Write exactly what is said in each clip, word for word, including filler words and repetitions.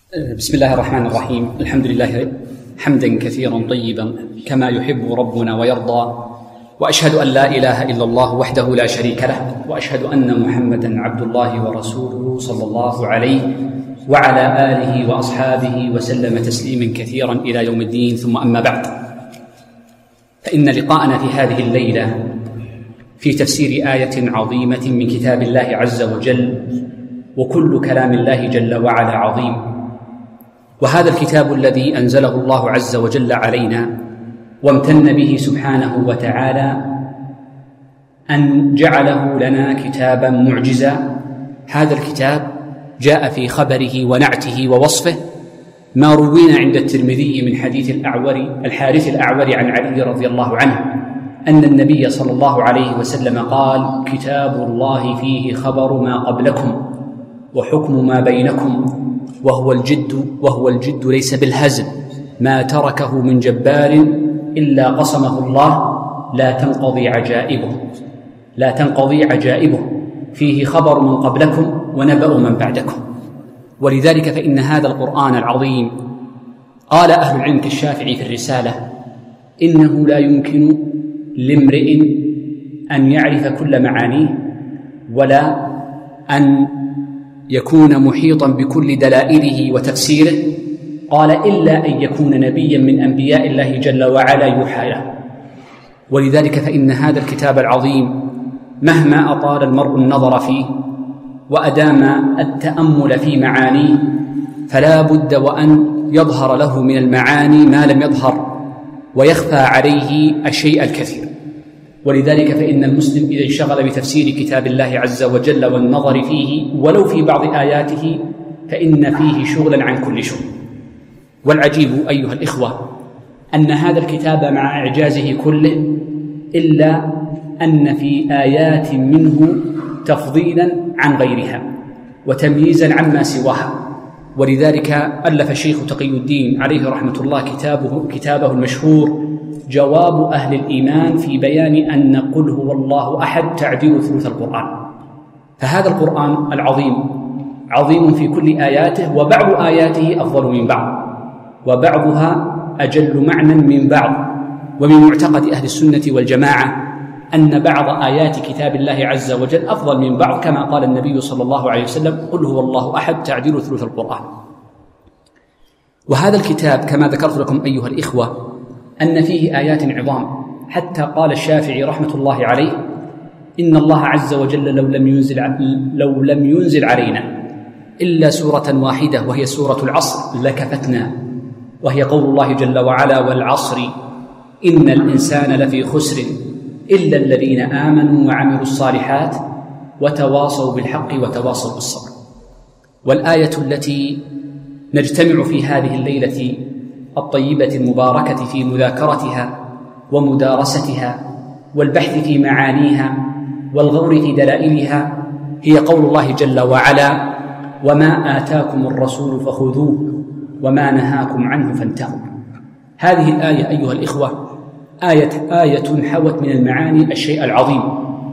بسم الله الرحمن الرحيم. الحمد لله حمدا كثيرا طيبا كما يحب ربنا ويرضى، وأشهد أن لا إله إلا الله وحده لا شريك له، وأشهد أن محمدا عبد الله ورسوله صلى الله عليه وعلى آله وأصحابه وسلم تسليما كثيرا إلى يوم الدين. ثم أما بعد، فإن لقاءنا في هذه الليلة في تفسير آية عظيمة من كتاب الله عز وجل، وكل كلام الله جل وعلا عظيم. وهذا الكتاب الذي أنزله الله عز وجل علينا وامتن به سبحانه وتعالى أن جعله لنا كتابا معجزا. هذا الكتاب جاء في خبره ونعته ووصفه ما روينا عند الترمذي من حديث الأعور الحارث الأعور عن علي رضي الله عنه أن النبي صلى الله عليه وسلم قال: كتاب الله فيه خبر ما قبلكم وحكم ما بينكم، وهو الجد وهو الجد ليس بالهزل، ما تركه من جبار إلا قسمه الله، لا تنقضي عجائبه لا تنقضي عجائبه فيه خبر من قبلكم ونبأ من بعدكم. ولذلك فإن هذا القرآن العظيم قال أهل العلم كالشافعي في الرسالة: إنه لا يمكن لامرئ أن يعرف كل معانيه، ولا أن يكون محيطا بكل دلائله وتفسيره، قال إلا أن يكون نبيا من أنبياء الله جل وعلا يوحى له. ولذلك فإن هذا الكتاب العظيم مهما أطال المرء النظر فيه وأدام التأمل في معانيه، فلا بد وأن يظهر له من المعاني ما لم يظهر ويخفى عليه الشيء الكثير. ولذلك فإن المسلم إذا انشغل بتفسير كتاب الله عز وجل والنظر فيه ولو في بعض آياته فإن فيه شغلا عن كل شغل. والعجيب أيها الإخوة أن هذا الكتاب مع إعجازه كله إلا أن في آيات منه تفضيلا عن غيرها وتمييزا عما سواها. ولذلك ألف الشيخ تقي الدين عليه رحمة الله كتابه, كتابه المشهور جواب أهل الإيمان في بيان أن قل هو الله أحد تعديل ثلث القرآن. فهذا القرآن العظيم عظيم في كل آياته، وبعض آياته أفضل من بعض، وبعضها أجل معنى من بعض. ومن معتقد أهل السنة والجماعة أن بعض آيات كتاب الله عز وجل أفضل من بعض، كما قال النبي صلى الله عليه وسلم: قل هو الله أحد تعديل ثلث القرآن. وهذا الكتاب كما ذكرت لكم أيها الإخوة أن فيه آيات عظام، حتى قال الشافعي رحمة الله عليه: إن الله عز وجل لو لم ينزل لو لم ينزل علينا إلا سورة واحدة وهي سورة العصر لكفتنا، وهي قول الله جل وعلا: والعصر إن الإنسان لفي خسر إلا الذين آمنوا وعملوا الصالحات وتواصوا بالحق وتواصوا بالصبر. والآية التي نجتمع في هذه الليلة الطيبة المباركة في مذاكرتها ومدارستها والبحث في معانيها والغور في دلائلها هي قول الله جل وعلا: وما آتاكم الرسول فخذوه وما نهاكم عنه فانتهوا. هذه الآية أيها الإخوة آية, آية حوت من المعاني الشيء العظيم،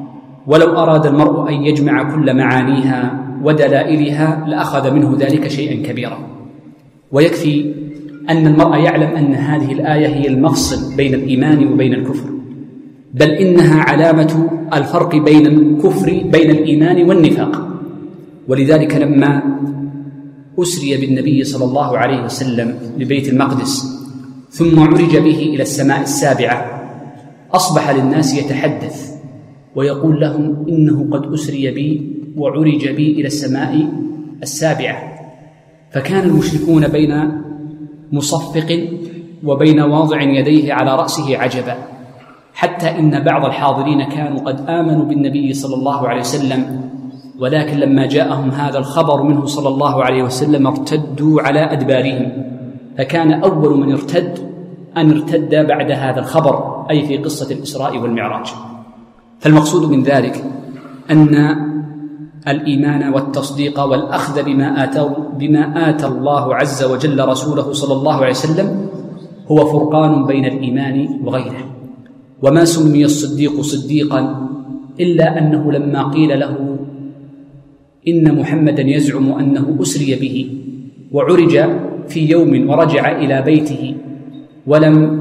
ولو أراد المرء أن يجمع كل معانيها ودلائلها لأخذ منه ذلك شيئا كبيرا. ويكفي أن المرء يعلم أن هذه الآية هي المفصل بين الإيمان وبين الكفر، بل إنها علامة الفرق بين الكفر بين الإيمان والنفاق. ولذلك لما أسري بالنبي صلى الله عليه وسلم لبيت المقدس ثم عرج به إلى السماء السابعة، أصبح للناس يتحدث ويقول لهم: إنه قد أسري بي وعرج بي إلى السماء السابعة. فكان المشركون بين مصفق وبين واضع يديه على رأسه عجبا، حتى إن بعض الحاضرين كانوا قد آمنوا بالنبي صلى الله عليه وسلم، ولكن لما جاءهم هذا الخبر منه صلى الله عليه وسلم ارتدوا على أدبارهم. فكان أول من ارتد أن ارتد بعد هذا الخبر، أي في قصة الإسراء والمعراج. فالمقصود من ذلك أن الإيمان والتصديق والأخذ بما آتى, بما آتى الله عز وجل رسوله صلى الله عليه وسلم هو فرقان بين الإيمان وغيره. وما سمي الصديق صديقا إلا أنه لما قيل له إن محمدا يزعم أنه أسري به وعرج في يوم ورجع إلى بيته ولم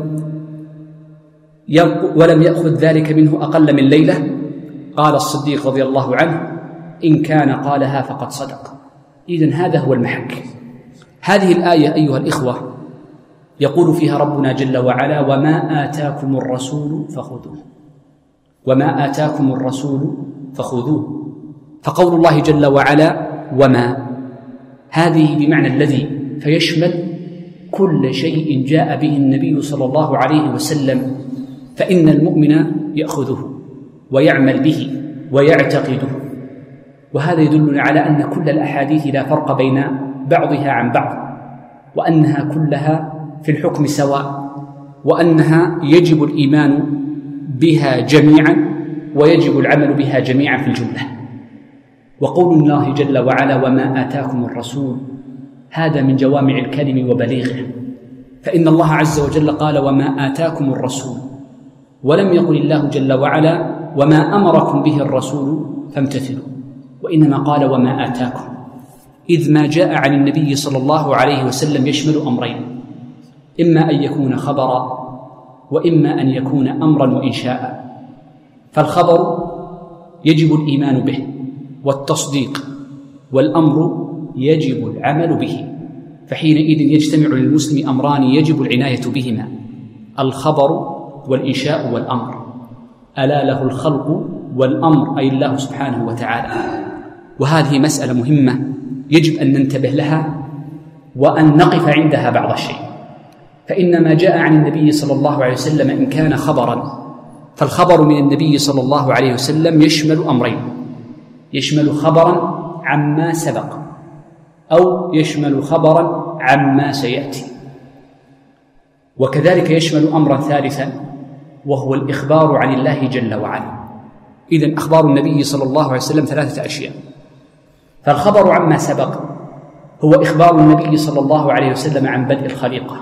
ولم يأخذ ذلك منه أقل من ليلة، قال الصديق رضي الله عنه: إن كان قالها فقد صدق. إذن هذا هو المحك. هذه الآية أيها الإخوة يقول فيها ربنا جل وعلا: وما آتاكم الرسول فخذوه، وما آتاكم الرسول فخذوه. فقول الله جل وعلا وما هذه بمعنى الذي، فيشمل كل شيء جاء به النبي صلى الله عليه وسلم، فإن المؤمن يأخذه ويعمل به ويعتقده. وهذا يدلنا على أن كل الأحاديث لا فرق بين بعضها عن بعض، وأنها كلها في الحكم سواء، وأنها يجب الإيمان بها جميعا ويجب العمل بها جميعا في الجملة. وقول الله جل وعلا وما آتاكم الرسول هذا من جوامع الكلم وبليغه، فإن الله عز وجل قال وما آتاكم الرسول، ولم يقل الله جل وعلا وما أمركم به الرسول فامتثلوا، وإنما قال وما آتاكم، إذ ما جاء عن النبي صلى الله عليه وسلم يشمل أمرين: إما أن يكون خبرا، وإما أن يكون أمرا وإنشاء. فالخبر يجب الإيمان به والتصديق، والأمر يجب العمل به. فحينئذ يجتمع للمسلم أمران يجب العناية بهما: الخبر والإنشاء والأمر. ألا له الخلق والأمر، أي الله سبحانه وتعالى. وهذه مسألة مهمة يجب أن ننتبه لها وأن نقف عندها بعض الشيء. فإن ما جاء عن النبي صلى الله عليه وسلم إن كان خبرا، فالخبر من النبي صلى الله عليه وسلم يشمل أمرين: يشمل خبرا عما سبق، أو يشمل خبرا عما سيأتي، وكذلك يشمل أمرا ثالثا وهو الإخبار عن الله جل وعلا. إذن أخبار النبي صلى الله عليه وسلم ثلاثة أشياء: فالخبر عما سبق هو إخبار النبي صلى الله عليه وسلم عن بدء الخليقة،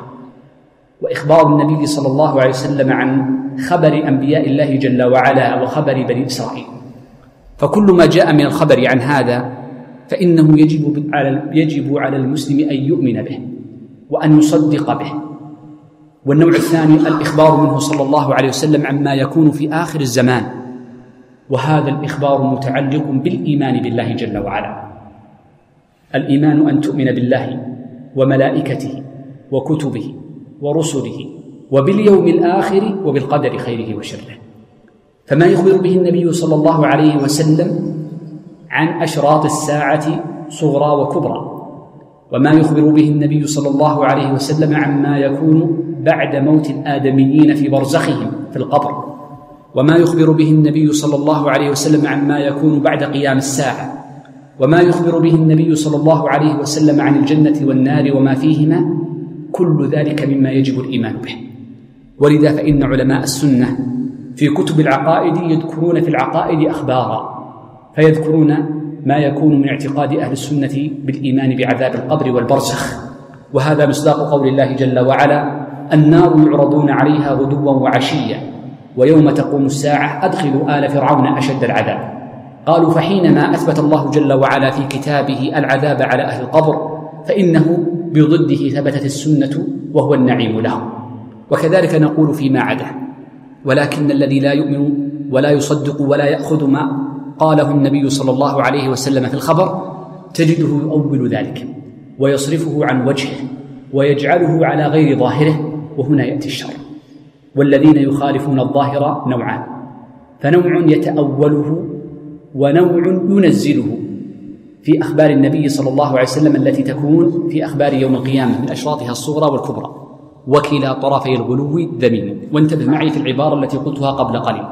وإخبار النبي صلى الله عليه وسلم عن خبر أنبياء الله جل وعلا وخبر بني إسرائيل. فكل ما جاء من الخبر عن هذا فإنه يجب على يجب على المسلم أن يؤمن به وأن يصدق به. والنوع الثاني الإخبار منه صلى الله عليه وسلم عما يكون في آخر الزمان، وهذا الإخبار متعلق بالإيمان بالله جل وعلا. الإيمان أن تؤمن بالله وملائكته وكتبه ورسله وباليوم الآخر وبالقدر خيره وشره. فما يخبر به النبي صلى الله عليه وسلم عن أشراط الساعة صغرى وكبرى، وما يخبر به النبي صلى الله عليه وسلم عما يكون بعد موت الآدميين في برزخهم في القبر، وما يخبر به النبي صلى الله عليه وسلم عما يكون بعد قيام الساعة، وما يخبر به النبي صلى الله عليه وسلم عن الجنة والنار وما فيهما، كل ذلك مما يجب الإيمان به. ولذا فإن علماء السنة في كتب العقائد يذكرون في العقائد أخبارا، فيذكرون ما يكون من اعتقاد أهل السنة بالإيمان بعذاب القبر والبرزخ، وهذا مصداق قول الله جل وعلا: النار يعرضون عليها غدوا وعشيا ويوم تقوم الساعة أدخلوا آل فرعون أشد العذاب. قالوا: فحينما أثبت الله جل وعلا في كتابه العذاب على أهل القبر فإنه بضده ثبتت السنة وهو النعيم لهم. وكذلك نقول فيما عدا. ولكن الذي لا يؤمن ولا يصدق ولا يأخذ ما قاله النبي صلى الله عليه وسلم في الخبر تجده يؤول ذلك ويصرفه عن وجهه ويجعله على غير ظاهره، وهنا يأتي الشر. والذين يخالفون الظاهر نوعان: فنوع يتأوله ونوع ينزله في أخبار النبي صلى الله عليه وسلم التي تكون في أخبار يوم القيامة من أشراطها الصغرى والكبرى، وكلا طرفي الغلو ذميم. وانتبه معي في العبارة التي قلتها قبل قليل: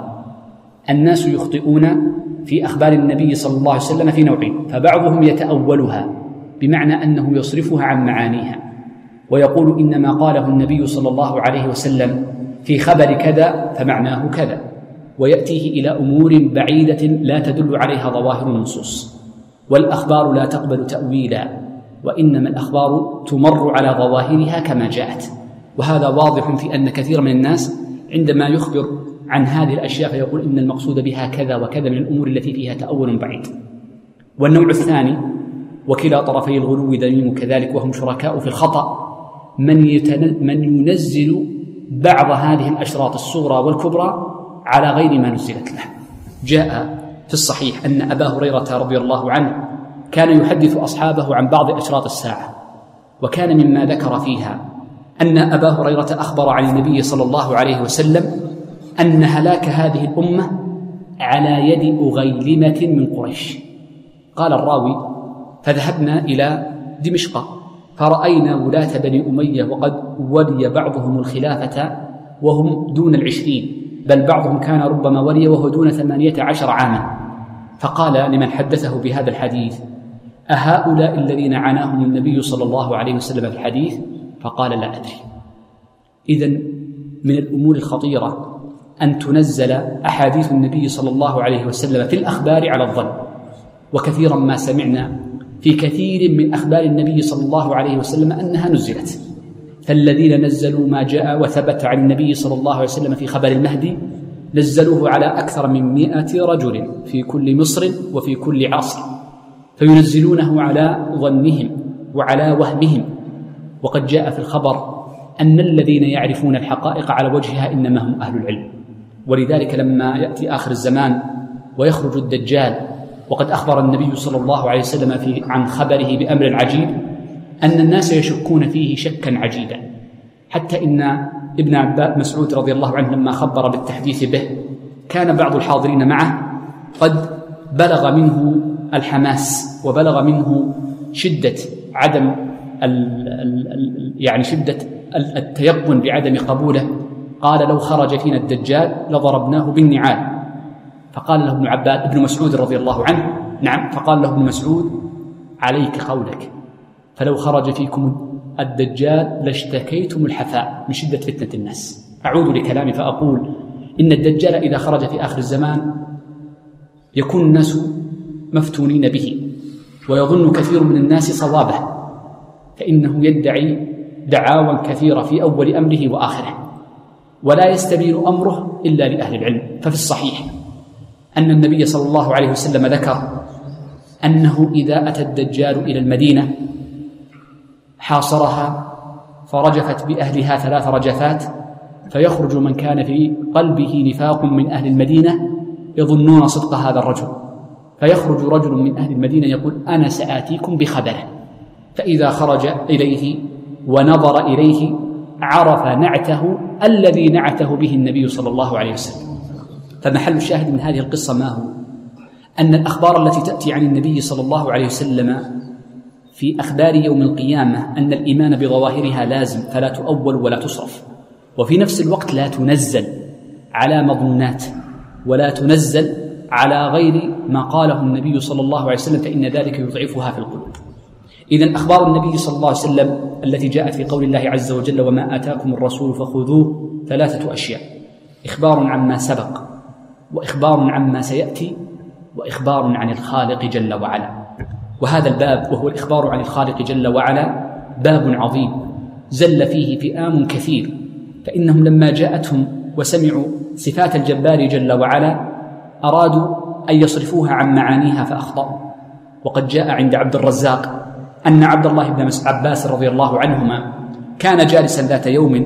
الناس يخطئون في أخبار النبي صلى الله عليه وسلم في نوعين: فبعضهم يتأولها بمعنى أنه يصرفها عن معانيها ويقول إنما قاله النبي صلى الله عليه وسلم في خبر كذا فمعناه كذا، ويأتيه إلى أمور بعيدة لا تدل عليها ظواهر النصوص. والأخبار لا تقبل تأويلا، وإنما الأخبار تمر على ظواهرها كما جاءت. وهذا واضح في أن كثير من الناس عندما يخبر عن هذه الأشياء فيقول إن المقصود بها كذا وكذا من الأمور التي فيها تأول بعيد. والنوع الثاني وكلا طرفي الغلو ذميم كذلك، وهم شركاء في الخطأ من, يتن... من ينزل بعض هذه الأشراط الصغرى والكبرى على غير ما نزلت له. جاء في الصحيح أن أبا هريرة رضي الله عنه كان يحدث أصحابه عن بعض أشراط الساعة، وكان مما ذكر فيها أن أبا هريرة أخبر عن النبي صلى الله عليه وسلم أن هلاك هذه الأمة على يد أغيلمة من قريش. قال الراوي: فذهبنا إلى دمشق فرأينا ولاة بني أمية وقد ولي بعضهم الخلافة وهم دون العشرين، بل بعضهم كان ربما ولي وهو دون ثمانية عشر عاما. فقال لمن حدثه بهذا الحديث: أهؤلاء الذين عناهم النبي صلى الله عليه وسلم في الحديث؟ فقال: لا أدري. إذن من الأمور الخطيرة أن تنزل أحاديث النبي صلى الله عليه وسلم في الأخبار على الظن، وكثيرا ما سمعنا في كثير من أخبار النبي صلى الله عليه وسلم أنها نزلت. فالذين نزلوا ما جاء وثبت عن النبي صلى الله عليه وسلم في خبر المهدي نزلوه على أكثر من مئة رجل في كل مصر وفي كل عصر، فينزلونه على ظنهم وعلى وهمهم. وقد جاء في الخبر أن الذين يعرفون الحقائق على وجهها إنما هم أهل العلم. ولذلك لما يأتي آخر الزمان ويخرج الدجال، وقد أخبر النبي صلى الله عليه وسلم في عن خبره بأمر عجيب أن الناس يشكون فيه شكا عجيبا، حتى إن ابن عباس مسعود رضي الله عنه لما خبر بالتحديث به كان بعض الحاضرين معه قد بلغ منه الحماس وبلغ منه شدة عدم ال ال يعني شدة التيقن بعدم قبوله. قال: لو خرج فينا الدجال لضربناه بالنعال. فقال له ابن عباس ابن مسعود رضي الله عنه: نعم. فقال له ابن مسعود: عليك قولك، فلو خرج فيكم الدجال لاشتكيتم الحفاء من شدة فتنة الناس. أعود لكلامي فأقول إن الدجال إذا خرج في آخر الزمان يكون الناس مفتونين به، ويظن كثير من الناس صوابه، فإنه يدعي دعاوى كثيرة في أول أمره وآخره، ولا يستبين أمره إلا لأهل العلم. ففي الصحيح أن النبي صلى الله عليه وسلم ذكر أنه إذا أتى الدجال إلى المدينة حاصرها فرجفت بأهلها ثلاث رجفات، فيخرج من كان في قلبه نفاق من أهل المدينة يظنون صدق هذا الرجل، فيخرج رجل من أهل المدينة يقول: أنا سآتيكم بخبره. فإذا خرج إليه ونظر إليه عرف نعته الذي نعته به النبي صلى الله عليه وسلم. فمحل الشاهد من هذه القصة ما هو؟ أن الأخبار التي تأتي عن النبي صلى الله عليه وسلم في أخبار يوم القيامة أن الإيمان بظواهرها لازم فلا تؤول ولا تصرف، وفي نفس الوقت لا تنزل على مضمونات ولا تنزل على غير ما قاله النبي صلى الله عليه وسلم، فإن ذلك يضعفها في القلوب. إذن أخبار النبي صلى الله عليه وسلم التي جاءت في قول الله عز وجل: وما آتاكم الرسول فخذوه، ثلاثة أشياء: إخبار عما سبق، وإخبار عما سيأتي، وإخبار عن الخالق جل وعلا. وهذا الباب وهو الإخبار عن الخالق جل وعلا باب عظيم زل فيه فئام كثير، فإنهم لما جاءتهم وسمعوا صفات الجبار جل وعلا أرادوا أن يصرفوها عن معانيها فأخطأوا. وقد جاء عند عبد الرزاق أن عبد الله بن عباس رضي الله عنهما كان جالسا ذات يوم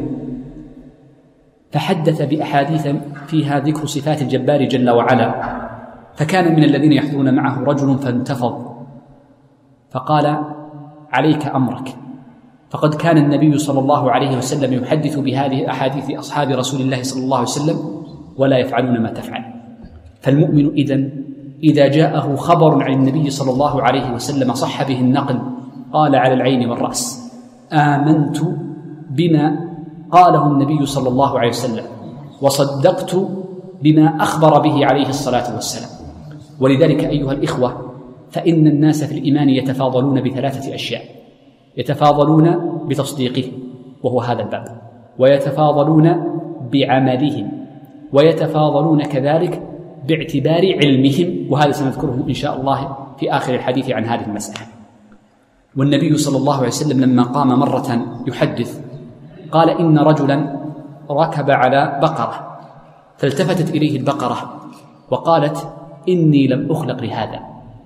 فحدث بأحاديث فيها ذكر صفات الجبار جل وعلا، فكان من الذين يحضرون معه رجل فانتفض فقال: عليك أمرك، فقد كان النبي صلى الله عليه وسلم يحدث بهذه أحاديث أصحاب رسول الله صلى الله عليه وسلم ولا يفعلون ما تفعل. فالمؤمن إذن إذا جاءه خبر عن النبي صلى الله عليه وسلم صح به النقل قال على العين والرأس: آمنت بما قاله النبي صلى الله عليه وسلم وصدقت بما أخبر به عليه الصلاة والسلام. ولذلك أيها الإخوة، فإن الناس في الإيمان يتفاضلون بثلاثة أشياء: يتفاضلون بتصديقهم وهو هذا الباب، ويتفاضلون بعملهم، ويتفاضلون كذلك باعتبار علمهم، وهذا سنذكره إن شاء الله في آخر الحديث عن هذه المسألة. والنبي صلى الله عليه وسلم لما قام مرة يحدث قال: إن رجلا ركب على بقرة فالتفتت إليه البقرة وقالت: إني لم أخلق لهذا،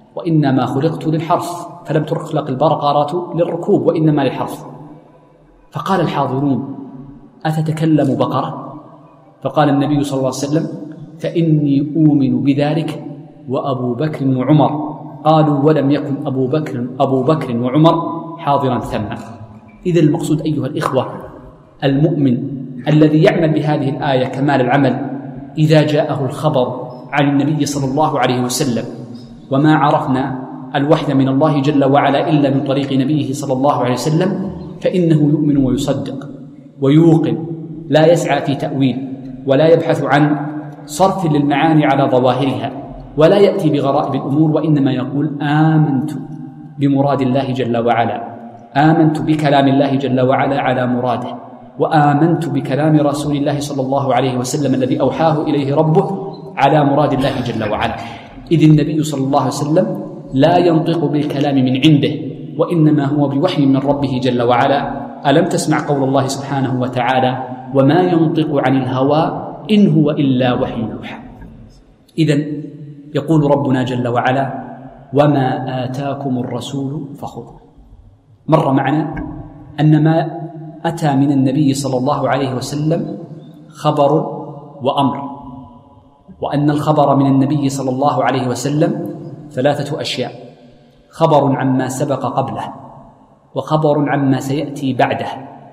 وإنما خلقت للحرث فلم تخلق البقرة للركوب وإنما للحرث. فقال الحاضرون: أتتكلم بقرة؟ فقال النبي صلى الله عليه وسلم: فإني أؤمن بذلك وأبو بكر وعمر. قالوا: ولم يكن أبو بكر أبو بكر وعمر حاضرا ثم. إذن المقصود أيها الإخوة، المؤمن الذي يعمل بهذه الآية كمال العمل إذا جاءه الخبر عن النبي صلى الله عليه وسلم، وما عرفنا الوحي من الله جل وعلا إلا من طريق نبيه صلى الله عليه وسلم، فإنه يؤمن ويصدق ويوقن، لا يسعى في تأويل ولا يبحث عن صرف للمعاني على ظواهرها، ولا يأتي بغرائب الأمور، وإنما يقول: آمنت بمراد الله جل وعلا، آمنت بكلام الله جل وعلا على مراده، وآمنت بكلام رسول الله صلى الله عليه وسلم الذي أوحاه إليه ربه على مراد الله جل وعلا. إذ النبي صلى الله عليه وسلم لا ينطق بالكلام من عنده، وإنما هو بوحي من ربه جل وعلا. ألم تسمع قول الله سبحانه وتعالى: وما ينطق عن الهوى إن هو إلا وحي يوحى. إذن يقول ربنا جل وعلا: وما آتاكم الرسول فخذوه. مر معنا أن ما أتى من النبي صلى الله عليه وسلم خبر وأمر، وأن الخبر من النبي صلى الله عليه وسلم ثلاثة أشياء: خبر عما سبق قبله، وخبر عما سيأتي بعده،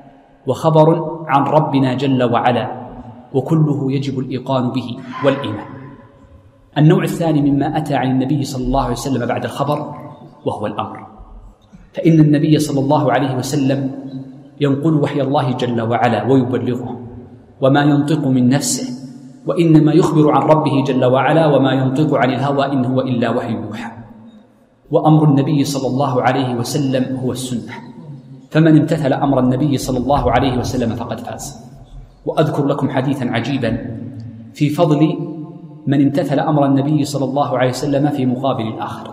وخبر عن ربنا جل وعلا، وكله يجب الإيقان به والإيمان. النوع الثاني مما أتى عن النبي صلى الله عليه وسلم بعد الخبر وهو الأمر، فإن النبي صلى الله عليه وسلم ينقل وحي الله جل وعلا ويبلغه، وما ينطق من نفسه، وإنما يخبر عن ربه جل وعلا، وما ينطق عن الهوى إن هو إلا وحي يوحى. وأمر النبي صلى الله عليه وسلم هو السنة، فمن امتثل أمر النبي صلى الله عليه وسلم فقد فاز. وأذكر لكم حديثا عجيبا في فضل من امتثل أمر النبي صلى الله عليه وسلم في مقابل الآخر.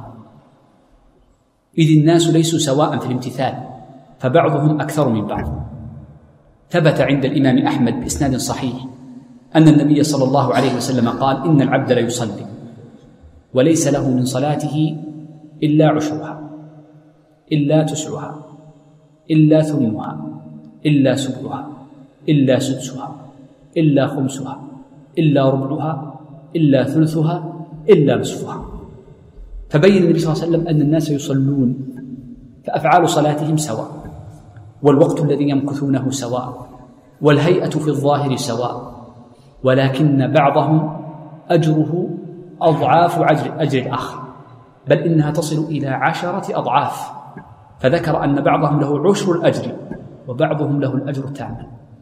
إذ الناس ليسوا سواء في الامتثال، فبعضهم أكثر من بعض. ثبت عند الإمام أحمد بإسناد صحيح أن النبي صلى الله عليه وسلم قال: إن العبد ليصلي وليس له من صلاته إلا عشرها، إلا تسعها، إلا ثمنها، إلا سبعها، إلا سدسها، إلا خمسها، إلا ربعها، إلا ثلثها، إلا نصفها. فبين النبي صلى الله عليه وسلم أن الناس يصلون، فأفعال صلاتهم سواء، والوقت الذي يمكثونه سواء، والهيئة في الظاهر سواء، ولكن بعضهم أجره أضعاف أجر الآخر، بل إنها تصل إلى عشرة أضعاف. فذكر أن بعضهم له عشر الأجر وبعضهم له الأجر التام.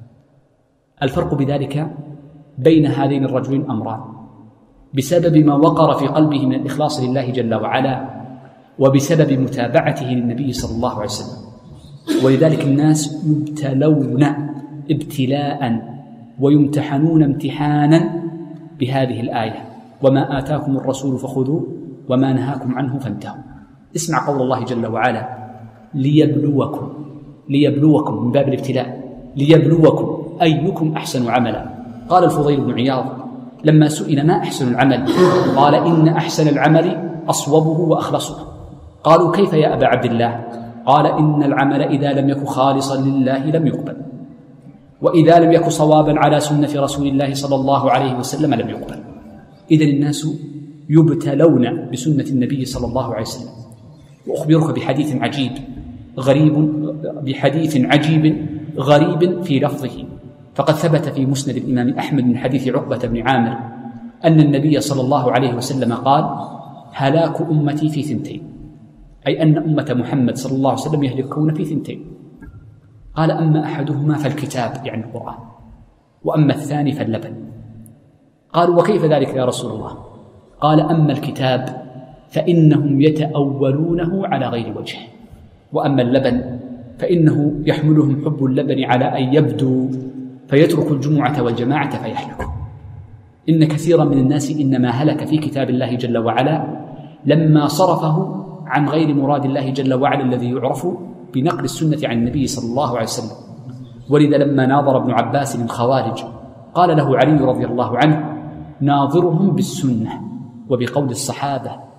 الفرق بذلك بين هذين الرجلين أمران: بسبب ما وقر في قلبه من الإخلاص لله جل وعلا، وبسبب متابعته للنبي صلى الله عليه وسلم. ولذلك الناس يبتلون ابتلاء ويمتحنون امتحانا بهذه الآية: وما آتاكم الرسول فخذوه وما نهاكم عنه فانتهوا. اسمع قول الله جل وعلا: ليبلوكم، ليبلوكم من باب الابتلاء، ليبلوكم أيكم أحسن عملا. قال الفضيل بن عياض لما سئل: ما أحسن العمل؟ قال: إن أحسن العمل أصوبه وأخلصه. قالوا: كيف يا أبا عبد الله؟ قال: إن العمل إذا لم يكن خالصا لله لم يقبل، وإذا لم يكن صوابا على سنة رسول الله صلى الله عليه وسلم لم يقبل. إذن الناس يبتلون بسنة النبي صلى الله عليه وسلم. وأخبرك بحديث عجيب غريب بحديث عجيب غريب في لفظه، فقد ثبت في مسند الإمام أحمد من حديث عقبة بن عامر أن النبي صلى الله عليه وسلم قال: هلاك أمتي في ثنتين، أي أن أمة محمد صلى الله عليه وسلم يهلكون في ثنتين. قال: أما أحدهما فالكتاب، يعني القرآن، وأما الثاني فاللبن. قالوا: وكيف ذلك يا رسول الله؟ قال: أما الكتاب فإنهم يتأولونه على غير وجهه، وأما اللبن فإنه يحملهم حب اللبن على أن يبدوا فيترك الجمعة والجماعة فيهلكوا. إن كثيرا من الناس إنما هلك في كتاب الله جل وعلا لما صرفه عن غير مراد الله جل وعلا الذي يعرف بنقل السنة عن النبي صلى الله عليه وسلم. ولذا لما ناظر ابن عباس الخوارج قال له علي رضي الله عنه: ناظرهم بالسنة وبقول الصحابة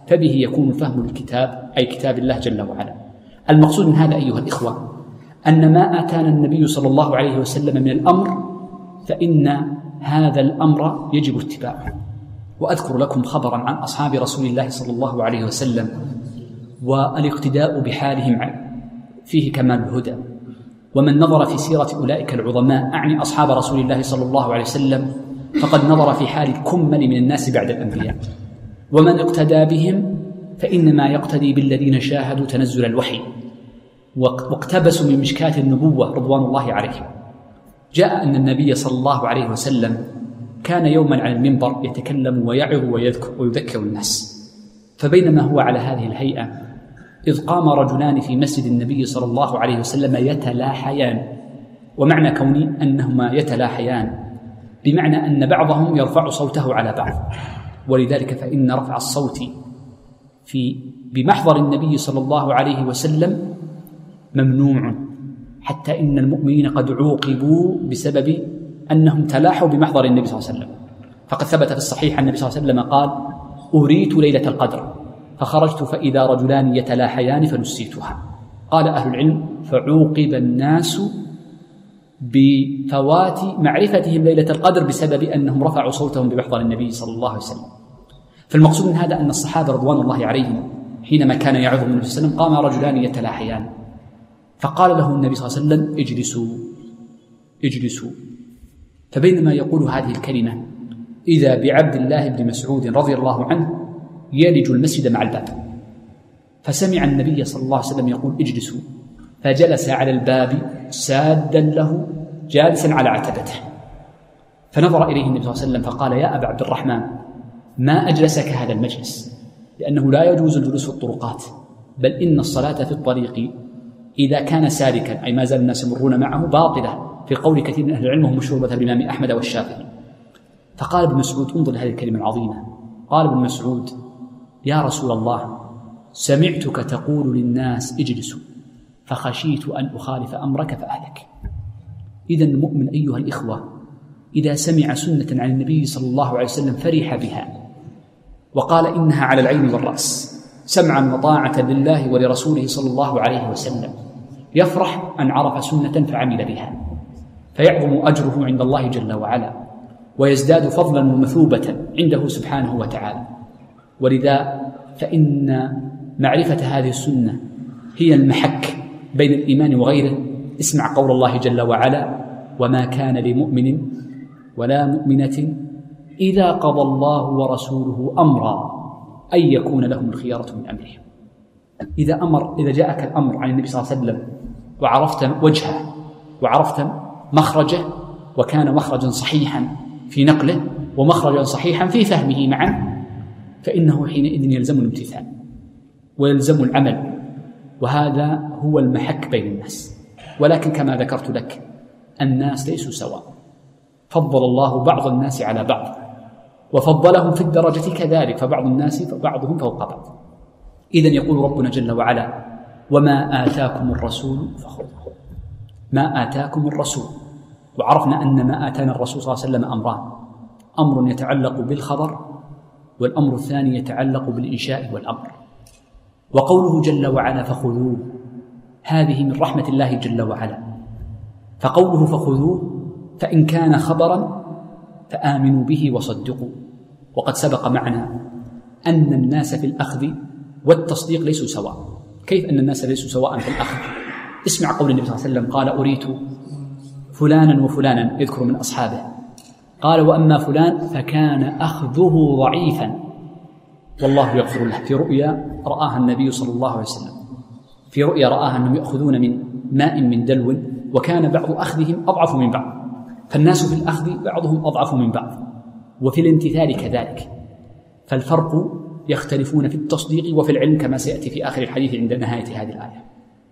فبه يكون فهم الكتاب أي كتاب الله جل وعلا. المقصود من هذا أيها الإخوة أن ما آتانا النبي صلى الله عليه وسلم من الأمر فإن هذا الأمر يجب اتباعه. وأذكر لكم خبرا عن أصحاب رسول الله صلى الله عليه وسلم والاقتداء بحالهم فيه كمال الهدى. ومن نظر في سيرة أولئك العظماء أعني أصحاب رسول الله صلى الله عليه وسلم فقد نظر في حال الكمل من الناس بعد الأنبياء. ومن اقتدى بهم فإنما يقتدي بالذين شاهدوا تنزل الوحي واقتبسوا من مشكاة النبوة رضوان الله عليهم. جاء أن النبي صلى الله عليه وسلم كان يوما على المنبر يتكلم ويعظ ويذكر ويذكر الناس، فبينما هو على هذه الهيئة إذ قام رجلان في مسجد النبي صلى الله عليه وسلم يتلاحيان. ومعنى كوني أنهما يتلاحيان بمعنى أن بعضهم يرفع صوته على بعض، ولذلك فإن رفع الصوت في بمحضر النبي صلى الله عليه وسلم ممنوع، حتى إن المؤمنين قد عوقبوا بسبب أنهم تلاحوا بمحضر النبي صلى الله عليه وسلم. فقد ثبت في الصحيح النبي صلى الله عليه وسلم قال: أريت ليلة القدر فخرجت فإذا رجلان يتلاحيان فنسيتها. قال أهل العلم: فعوقب الناس بفوات معرفتهم ليلة القدر بسبب أنهم رفعوا صوتهم بمحضر النبي صلى الله عليه وسلم. فالمقصود من هذا أن الصحابة رضوان الله عليهم حينما كان يعظهم النبي صلى الله عليه وسلم قام رجلان يتلاحيان، فقال له النبي صلى الله عليه وسلم: اجلسوا اجلسوا. فبينما يقول هذه الكلمة إذا بعبد الله بن مسعود رضي الله عنه يلج المسجد مع الباب، فسمع النبي صلى الله عليه وسلم يقول: اجلسوا، فجلس على الباب سادا له جالسا على عتبته. فنظر إليه النبي صلى الله عليه وسلم فقال: يا أبا عبد الرحمن، ما أجلسك هذا المجلس؟ لأنه لا يجوز الجلوس في الطرقات، بل إن الصلاة في الطريق إذا كان سالكا أي ما زال الناس يمرون معه باطلة، في قول كثير من أهل العلم وهم مشهور مثل الإمام أحمد والشافعي. فقال ابن مسعود: انظر لهذه الكلمة العظيمة. قال ابن مسعود: يا رسول الله، سمعتك تقول للناس اجلسوا فخشيت أن أخالف أمرك فأهلك. إذن المؤمن أيها الإخوة إذا سمع سنة عن النبي صلى الله عليه وسلم فرح بها وقال إنها على العين والرأس سمعا وطاعة لله ولرسوله صلى الله عليه وسلم، يفرح أن عرف سنة فعمل بها، فيعظم أجره عند الله جل وعلا، ويزداد فضلا ومثوبة عنده سبحانه وتعالى. ولذا فإن معرفة هذه السنة هي المحك بين الإيمان وغيره. اسمع قول الله جل وعلا: وما كان لمؤمن ولا مؤمنة إذا قضى الله ورسوله أمرا أن يكون لهم الخيارة من أمرهم. إذا أمر إذا جاءك الأمر عن النبي صلى الله عليه وسلم وعرفت وجهه وعرفت مخرجه، وكان مخرجا صحيحا في نقله ومخرجا صحيحا في فهمه معا، فإنه حينئذ يلزم الامتثال ويلزم العمل، وهذا هو المحك بين الناس. ولكن كما ذكرت لك الناس ليسوا سواء، فضل الله بعض الناس على بعض وفضلهم في الدرجة كذلك، فبعض الناس بعضهم فوق بعض. إذن يقول ربنا جل وعلا: وما آتاكم الرسول فخذوه. ما آتاكم الرسول، وعرفنا أن ما آتانا الرسول صلى الله عليه وسلم أمران: أمر يتعلق بالخبر، والأمر الثاني يتعلق بالإنشاء والأمر. وقوله جل وعلا فخذوه هذه من رحمة الله جل وعلا. فقوله فخذوه فإن كان خبرا فآمنوا به وصدقوا. وقد سبق معنا أن الناس في الأخذ والتصديق ليسوا سواء. كيف أن الناس ليسوا سواء في الأخذ؟ اسمع قول النبي صلى الله عليه وسلم قال: أريت فلانا وفلانا، يذكر من أصحابه، قال: وأما فلان فكان أخذه ضعيفا والله يغفر له. في رؤيا رآها النبي صلى الله عليه وسلم، في رؤيا رآها أنهم يأخذون من ماء من دلو، وكان بعض أخذهم أضعف من بعض. فالناس في الأخذ بعضهم أضعف من بعض، وفي الامتثال كذلك. فالفرق يختلفون في التصديق وفي العلم كما سيأتي في آخر الحديث عند نهاية هذه الآية.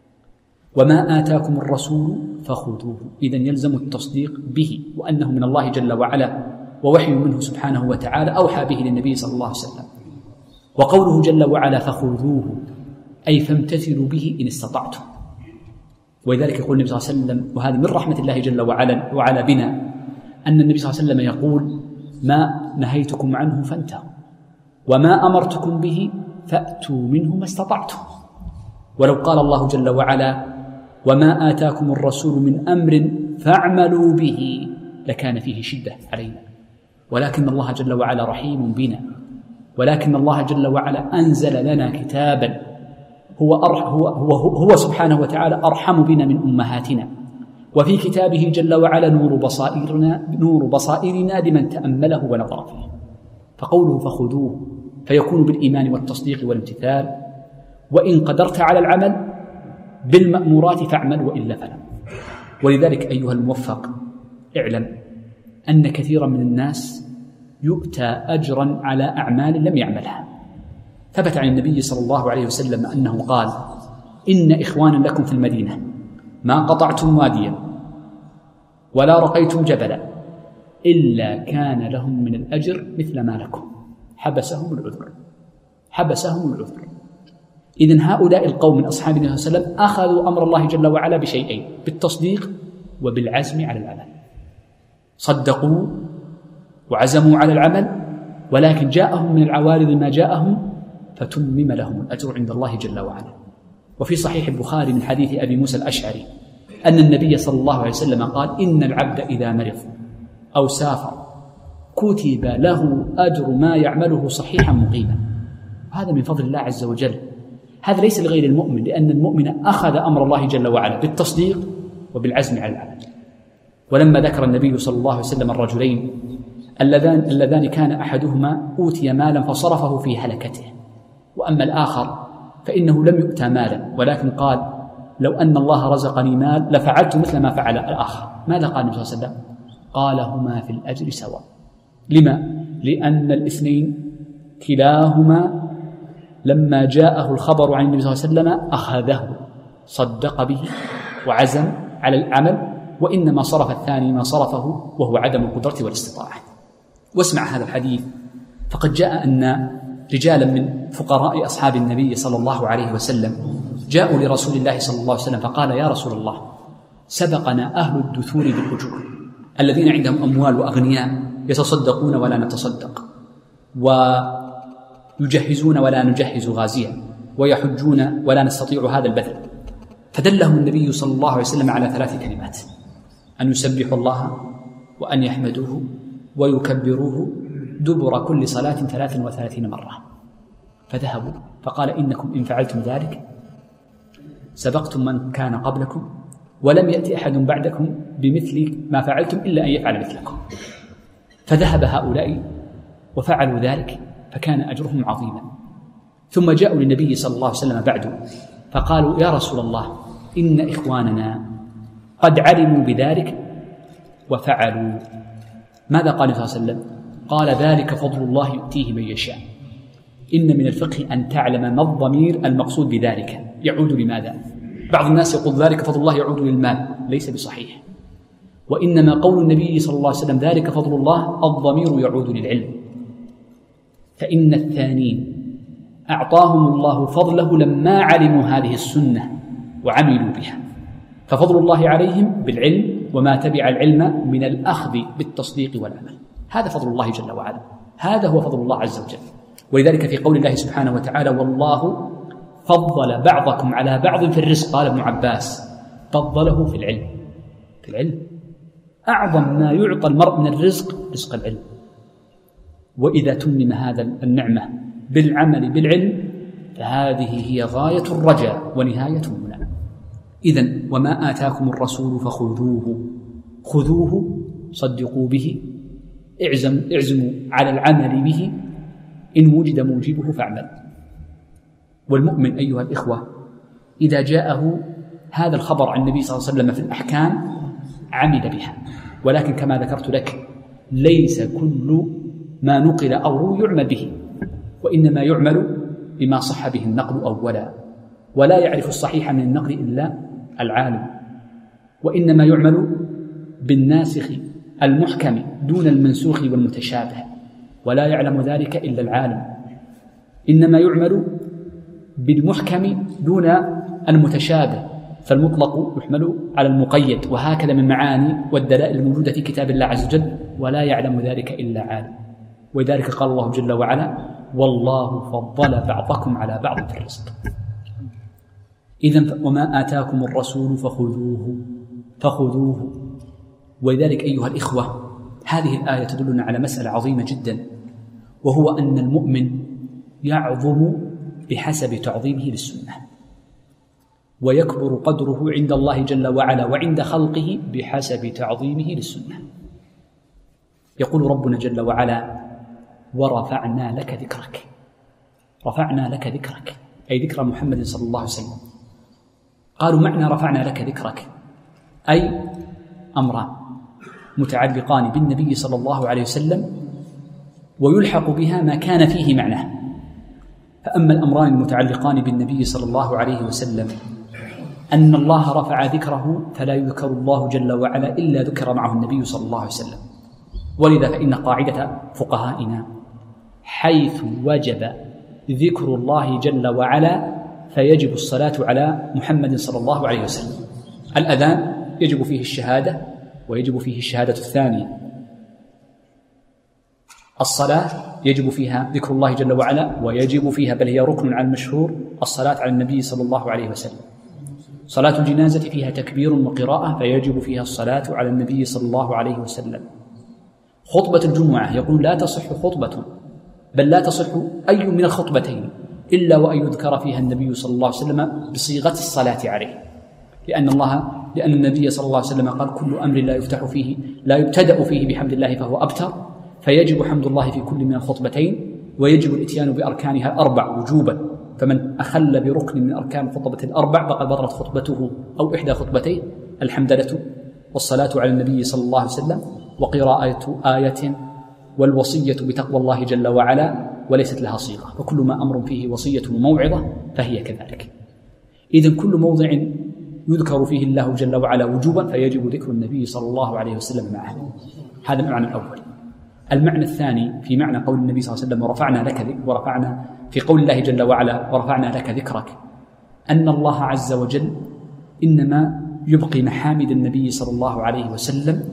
وما آتاكم الرسول فخذوه، إذن يلزم التصديق به وأنه من الله جل وعلا ووحي منه سبحانه وتعالى أوحى به للنبي صلى الله عليه وسلم. وقوله جل وعلا فخذوه أي فامتثلوا به إن استطعتم. ولذلك يقول النبي صلى الله عليه وسلم، وهذا من رحمة الله جل وعلا وعلى بنا، أن النبي صلى الله عليه وسلم يقول: ما نهيتكم عنه فانتهوا، وما أمرتكم به فأتوا منه ما استطعتم. ولو قال الله جل وعلا وما آتاكم الرسول من أمر فاعملوا به لكان فيه شدة علينا، ولكن الله جل وعلا رحيم بنا، ولكن الله جل وعلا أنزل لنا كتابا هو, هو, هو, هو سبحانه وتعالى أرحم بنا من أمهاتنا، وفي كتابه جل وعلا نور بصائرنا, نور بصائرنا لمن تأمله ونظر فيه. فقوله فخذوه فيكون بالإيمان والتصديق والامتثال، وإن قدرت على العمل بالمأمورات فاعمل وإلا فلا. ولذلك أيها الموفق اعلم أن كثيرا من الناس يؤتى أجرا على أعمال لم يعملها. ثبت عن النبي صلى الله عليه وسلم أنه قال إن إخوانا لكم في المدينة ما قطعتم واديا ولا رقيتم جبلا إلا كان لهم من الأجر مثل ما لكم، حبسهم العذر حبسهم العذر إذن هؤلاء القوم من أصحاب النبي صلى الله عليه وسلم أخذوا أمر الله جل وعلا بشيئين: بالتصديق وبالعزم على العمل. صدقوا وعزموا على العمل، ولكن جاءهم من العوارض ما جاءهم فتمم لهم الأجر عند الله جل وعلا. وفي صحيح البخاري من حديث أبي موسى الأشعري أن النبي صلى الله عليه وسلم قال إن العبد إذا مرض أو سافر كتب له أجر ما يعمله صحيحا مقيما. هذا من فضل الله عز وجل، هذا ليس لغير المؤمن، لأن المؤمن أخذ أمر الله جل وعلا بالتصديق وبالعزم على العمل. ولما ذكر النبي صلى الله عليه وسلم الرجلين اللذان, اللذان كان أحدهما أوتي مالا فصرفه في هلكته، وأما الآخر فإنه لم يؤتى مالا ولكن قال لو أن الله رزقني مال لفعلت مثل ما فعل الآخر. ماذا قال النبي صلى الله عليه وسلم؟ قال هما في الأجر سواء. لما؟ لأن الاثنين كلاهما لما جاءه الخبر عن النبي صلى الله عليه وسلم أخذه صدق به وعزم على العمل، وإنما صرف الثاني ما صرفه وهو عدم القدرة والاستطاعة. واسمع هذا الحديث، فقد جاء أن رجالا من فقراء أصحاب النبي صلى الله عليه وسلم جاءوا لرسول الله صلى الله عليه وسلم فقال يا رسول الله سبقنا أهل الدثور بالأجور، الذين عندهم أموال وأغنياء يتصدقون ولا نتصدق، ويجهزون ولا نجهز غازيا، ويحجون ولا نستطيع هذا البذل. فدلهم النبي صلى الله عليه وسلم على ثلاث كلمات: أن يسبحوا الله وأن يحمدوه ويكبروه دبر كل صلاة ثلاث وثلاثين مرة. فذهبوا فقال إنكم إن فعلتم ذلك سبقتم من كان قبلكم ولم يأتي أحد بعدكم بمثل ما فعلتم إلا أن يفعل مثلكم. فذهب هؤلاء وفعلوا ذلك فكان أجرهم عظيما. ثم جاءوا للنبي صلى الله عليه وسلم بعد فقالوا يا رسول الله إن إخواننا قد علموا بذلك وفعلوا. ماذا قال صلى الله عليه وسلم؟ قال ذلك فضل الله يؤتيه من يشاء. إن من الفقه أن تعلم ما الضمير المقصود بذلك يعود لماذا. بعض الناس يقول ذلك فضل الله يعود للمال، ليس بصحيح، وإنما قول النبي صلى الله عليه وسلم ذلك فضل الله الضمير يعود للعلم. فإن الثانين أعطاهم الله فضله لما علموا هذه السنة وعملوا بها، ففضل الله عليهم بالعلم وما تبع العلم من الأخذ بالتصديق والعمل. هذا فضل الله جل وعلا، هذا هو فضل الله عز وجل. ولذلك في قول الله سبحانه وتعالى والله فضل بعضكم على بعض في الرزق، قال ابن عباس فضله في العلم. في العلم أعظم ما يعطى المرء من الرزق رزق العلم، وإذا تمم هذا النعمة بالعمل بالعلم فهذه هي غاية الرجاء ونهاية المنى. إذن وما آتاكم الرسول فخذوه، خذوه صدقوا به، اعزم اعزموا على العمل به، إن وجد موجبه فاعمل. والمؤمن أيها الإخوة إذا جاءه هذا الخبر عن النبي صلى الله عليه وسلم في الأحكام عمل بها، ولكن كما ذكرت لك ليس كل ما نقل أو روي يعمل به، وإنما يعمل بما صح به النقل أولا، ولا يعرف الصحيح من النقل إلا العالم، وإنما يعمل بالناسخ المحكم دون المنسوخ والمتشابه، ولا يعلم ذلك إلا العالم. إنما يعمل بالمحكم دون المتشابه، فالمطلق يحمل على المقيد، وهكذا من معاني والدلائل الموجودة في كتاب الله عز وجل، ولا يعلم ذلك إلا عالم. ولذلك قال الله جل وعلا: والله فضل بعضكم على بعض في الرزق. إذن وما آتاكم الرسول فخذوه فخذوه. ولذلك أيها الإخوة، هذه الآية تدلنا على مسألة عظيمة جدا، وهو أن المؤمن يعظم بحسب تعظيمه للسنة، ويكبر قدره عند الله جل وعلا وعند خلقه بحسب تعظيمه للسنة. يقول ربنا جل وعلا: ورفعنا لك ذكرك. رفعنا لك ذكرك أي ذكر محمد صلى الله عليه وسلم. قالوا معنى رفعنا لك ذكرك أي أمران متعلقان بالنبي صلى الله عليه وسلم ويلحق بها ما كان فيه معناه. فأما الأمران المتعلقان بالنبي صلى الله عليه وسلم أن الله رفع ذكره، فلا يذكر الله جل وعلا إلا ذكر معه النبي صلى الله عليه وسلم. ولذا فإن قاعدة فقهائنا: حيث وجب ذكر الله جل وعلا فيجب الصلاة على محمد صلى الله عليه وسلم. الأذان يجب فيه الشهادة ويجب فيه الشهادة الثانية. الصلاة يجب فيها ذكر الله جل وعلا ويجب فيها، بل هي ركن على المشهور، الصلاة على النبي صلى الله عليه وسلم. صلاة الجنازة فيها تكبير وقراءة فيجب فيها الصلاة على النبي صلى الله عليه وسلم. خطبة الجمعة يقول: لا تصح خطبة، بل لا تصح أي من الخطبتين إلا وأن يذكر فيها النبي صلى الله عليه وسلم بصيغة الصلاة عليه، لأن الله لأن النبي صلى الله عليه وسلم قال: كل أمر لا يفتح فيه لا يبتدأ فيه بحمد الله فهو أبتر. فيجب حمد الله في كل من الخطبتين، ويجب الإتيان بأركانها الأربع وجوبا. فمن أخل بركن من أركان الخطبة الأربع فقد بطلت خطبته أو إحدى خطبتيه: الحمدلة والصلاة على النبي صلى الله عليه وسلم وقراءة آية والوصية بتقوى الله جل وعلا وليست لها صيغة. فكل ما أمر فيه وصية وموعظة فهي كذلك. إذن كل موضع يذكر فيه الله جل وعلا وجوبا فيجب ذكر النبي صلى الله عليه وسلم معه. هذا المعنى الأول. المعنى الثاني في معنى قول النبي صلى الله عليه وسلم: ورفعنا لك ورفعنا في قول الله جل وعلا: ورفعنا لك ذكرك، أن الله عز وجل إنما يبقي محامد النبي صلى الله عليه وسلم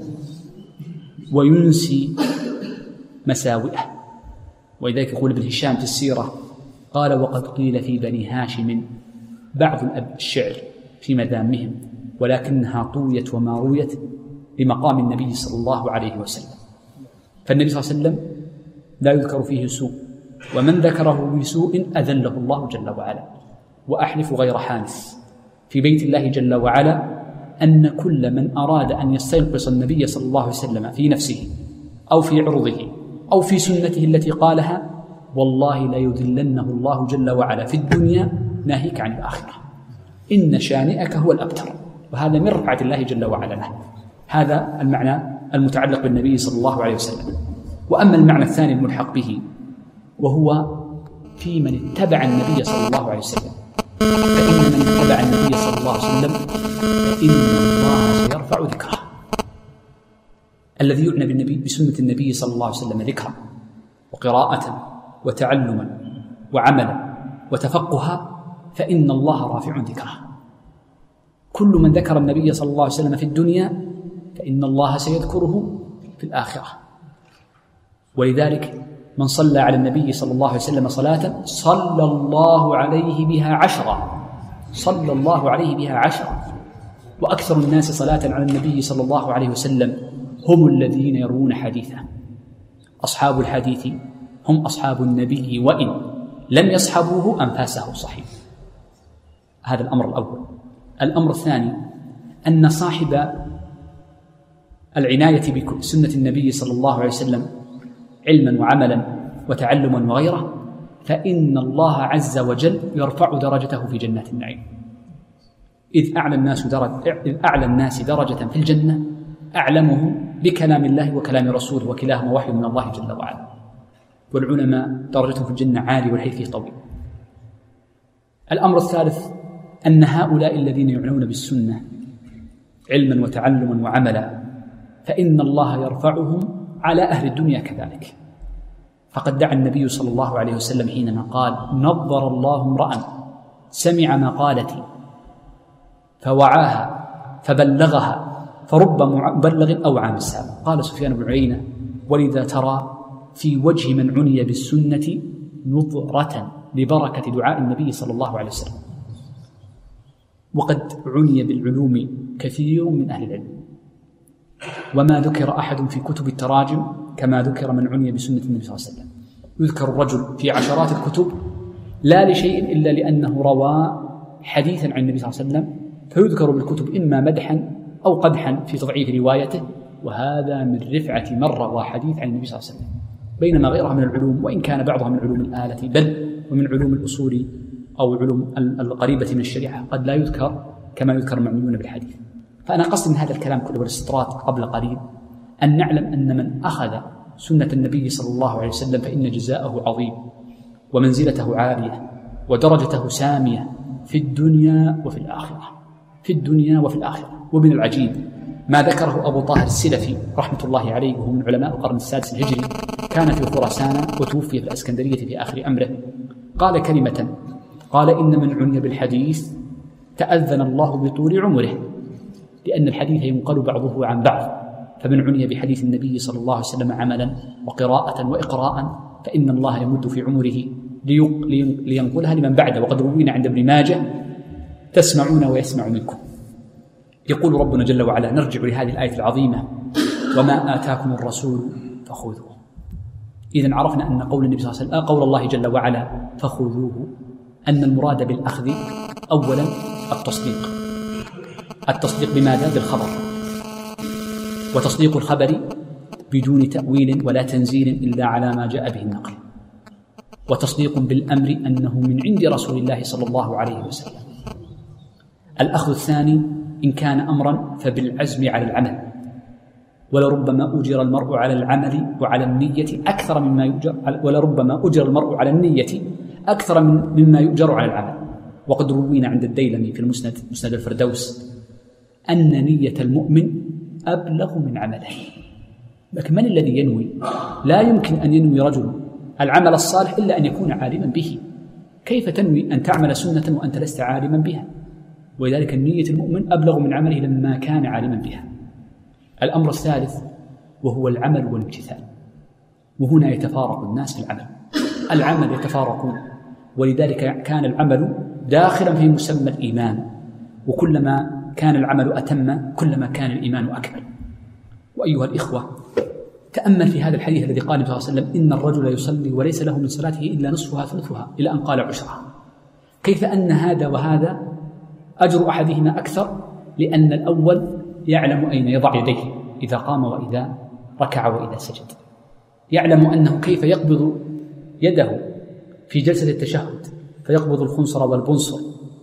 وينسي مساوئه. ولذلك يقول ابن هشام في السيرة قال: وقد قيل في بني هاشم بعض الشعر في مذامهم، ولكنها طويت وما رويت بمقام النبي صلى الله عليه وسلم. فالنبي صلى الله عليه وسلم لا يذكر فيه سوء، ومن ذكره بسوء أذله الله جل وعلا. وأحلف غير حانث في بيت الله جل وعلا أن كل من أراد أن يستنقص النبي صلى الله عليه وسلم في نفسه أو في عرضه أو في سنته التي قالها، والله لا يذلنه الله جل وعلا في الدنيا ناهيك عن الآخرة. إن شانئك هو الأبتر. وهذا من رفعة الله جل وعلا له. هذا المعنى المتعلق بالنبي صلى الله عليه وسلم. وأما المعنى الثاني الملحق به وهو في من اتبع النبي صلى الله عليه وسلم، فإن من اتبع النبي صلى الله عليه وسلم فإن الله سيرفع ذكره. الذي يعنى بالنبي بسنة النبي صلى الله عليه وسلم ذكرا وقراءة وتعلما وعملا وتفقها فإن الله رافع ذكره. كل من ذكر النبي صلى الله عليه وسلم في الدنيا فإن الله سيذكره في الآخرة. ولذلك من صلى على النبي صلى الله عليه وسلم صلاة صلى الله عليه بها عشرا، صلى الله عليه بها عشرا. وأكثر الناس صلاة على النبي صلى الله عليه وسلم هم الذين يروون حديثه. أصحاب الحديث هم أصحاب النبي وإن لم يصحبوه أنفاسه صحيح. هذا الأمر الأول. الأمر الثاني أن صاحب العناية بسنة النبي صلى الله عليه وسلم علما وعملا وتعلما وغيره فإن الله عز وجل يرفع درجته في جنات النعيم. إذ أعلى الناس درجة إذ أعلى الناس درجة في الجنة أعلمهم بكلام الله وكلام رسوله، وكلاهما وحي من الله جل وعلا. والعلماء درجتهم في الجنة عالي والحديث طويل. الأمر الثالث أن هؤلاء الذين يعنون بالسنة علما وتعلما وعملا فإن الله يرفعهم على أهل الدنيا كذلك. فقد دعا النبي صلى الله عليه وسلم حينما قال: نظر الله امرأ سمع مقالتي فوعاها فبلغها فرب مبلغ أوعى من السابق. قال سفيان بن عيينة: ولذا ترى في وجه من عني بالسنة نظرة لبركة دعاء النبي صلى الله عليه وسلم. وقد عني بالعلوم كثير من أهل العلم، وما ذكر أحد في كتب التراجم كما ذكر من عني بسنة النبي صلى الله عليه وسلم. يذكر الرجل في عشرات الكتب لا لشيء إلا لأنه روى حديثا عن النبي صلى الله عليه وسلم، فيذكر بالكتب إما مدحا أو قدحا في تضعيف روايته، وهذا من رفعة من روى حديث عن النبي صلى الله عليه وسلم. بينما غيرها من العلوم، وإن كان بعضها من علوم الآلة بل ومن علوم الأصول أو علوم القريبة من الشريعة، قد لا يذكر كما يذكر المعنيون بالحديث. فأنا قصدي من هذا الكلام كله والاستطراد قبل قليل أن نعلم أن من أخذ سنة النبي صلى الله عليه وسلم فإن جزاءه عظيم ومنزلته عالية ودرجته سامية في الدنيا وفي الآخرة، في الدنيا وفي الآخرة. ومن العجيب ما ذكره أبو طاهر السلفي رحمة الله عليه، وهو من علماء القرن السادس الهجري، كان في خراسان وتوفي في الإسكندرية في آخر أمره. قال كلمة، قال: إن من عني بالحديث تأذن الله بطول عمره، لأن الحديث ينقل بعضه عن بعض، فمن عني بحديث النبي صلى الله عليه وسلم عملا وقراءة وإقراء فإن الله يمد في عمره لينقلها لمن بعده. وقد روينا عند ابن ماجه: تسمعون ويسمع منكم. يقول ربنا جل وعلا، نرجع لهذه الآية العظيمة: وما آتاكم الرسول فخذوه. إذن عرفنا أن قول النبي صلى الله عليه وسلم، قول الله جل وعلا فخذوه، أن المراد بالأخذ أولا التصديق. التصديق بماذا؟ بالخبر، وتصديق الخبر بدون تأويل ولا تنزيل إلا على ما جاء به النقل، وتصديق بالأمر أنه من عند رسول الله صلى الله عليه وسلم. الأخذ الثاني إن كان أمرا فبالعزم على العمل، ولربما أجر المرء على العمل وعلى النية أكثر مما يؤجر ولربما أجر المرء على النية أكثر من مما يؤجر على العمل. وقد روينا عند الديلمي في المسند مسند الفردوس أن نية المؤمن أبلغ من عمله. لكن من الذي ينوي؟ لا يمكن أن ينوي رجل العمل الصالح إلا أن يكون عالما به. كيف تنوي أن تعمل سنة وأنت لست عالما بها؟ ولذلك النية المؤمن أبلغ من عمله لما كان عالما بها. الأمر الثالث وهو العمل والامتثال، وهنا يتفارق الناس في العمل. العمل يتفارقون، ولذلك كان العمل داخلا في مسمى الإيمان، وكلما كان العمل أتم كلما كان الإيمان أكمل. وأيها الإخوة، تأمل في هذا الحديث الذي قال النبي صلى الله عليه وسلم: إن الرجل يصلي وليس له من صلاته إلا نصفها ثلثها، إلى أن قال عشرها. كيف أن هذا وهذا أجر أحدهما أكثر؟ لأن الأول يعلم أين يضع يديه إذا قام وإذا ركع وإذا سجد، يعلم أنه كيف يقبض يده في جلسة التشهد، فيقبض الخنصر والبنصر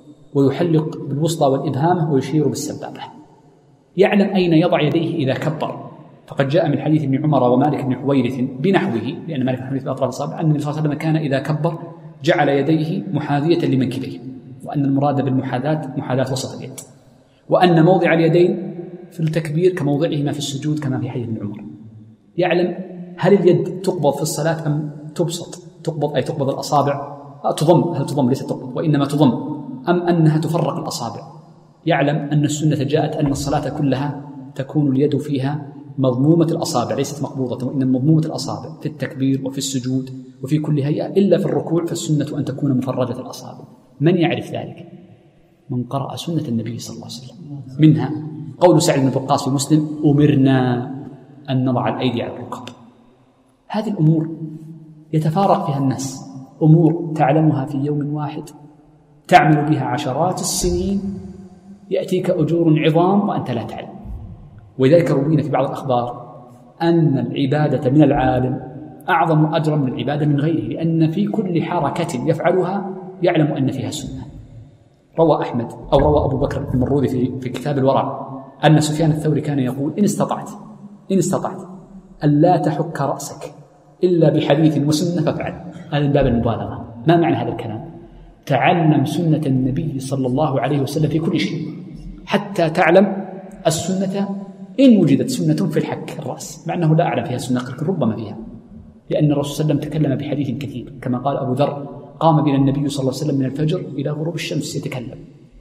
ويحلق بالوسطى والإبهام ويشير بالسبابة، يعلم أين يضع يديه إذا كبر. فقد جاء من حديث ابن عمر ومالك بن حويرث بنحوه، لأن مالك بن حويرث بأطراف الأصابع، أن النبي صلى الله عليه وسلم كان إذا كبر جعل يديه محاذية لمنكبيه، وأن المراد بالمحاذاة محاذاة وسط اليد، وأن موضع اليدين في التكبير كموضعهما في السجود كما في حديث ابن عمر. يعلم هل اليد تقبض في الصلاة أم تبسط، تقبض أي تقبض الأصابع، تضم، هل تضم ليست تقبض وإنما تضم، أم أنها تفرق الأصابع. يعلم أن السنة جاءت أن الصلاة كلها تكون اليد فيها مضمومة الأصابع ليست مقبوضة، وإنما مضمومة الأصابع في التكبير وفي السجود وفي كل هيئة، إلا في الركوع فالسنة أن تكون مفرجة الأصابع. من يعرف ذلك؟ من قرأ سنة النبي صلى الله عليه وسلم. منها قول سعد بن وقاص في مسلم: أمرنا أن نضع الأيدي على الركب. هذه الأمور يتفارق فيها الناس، أمور تعلمها في يوم واحد تعمل بها عشرات السنين، يأتيك أجور عظام وأنت لا تعلم. ولذلك روينا في بعض الأخبار أن العبادة من العالم أعظم أجرا من العبادة من غيره، لأن في كل حركة يفعلها يعلم أن فيها سنة. روى أحمد أو روى أبو بكر المروذي في, في كتاب الورع أن سفيان الثوري كان يقول: إن استطعت إن استطعت ألا تحك رأسك إلا بحديث وسنة فافعل. هذا من باب المبالغة. ما معنى هذا الكلام؟ تعلم سنة النبي صلى الله عليه وسلم في كل شيء حتى تعلم السنة إن وجدت سنة في الحك الرأس، مع أنه لا أعلم فيها سنة لكن ربما فيها، لأن الرسول صلى الله عليه وسلم تكلم بحديث كثير، كما قال أبو ذر: قام بنا النبي صلى الله عليه وسلم من الفجر إلى غروب الشمس يتكلم،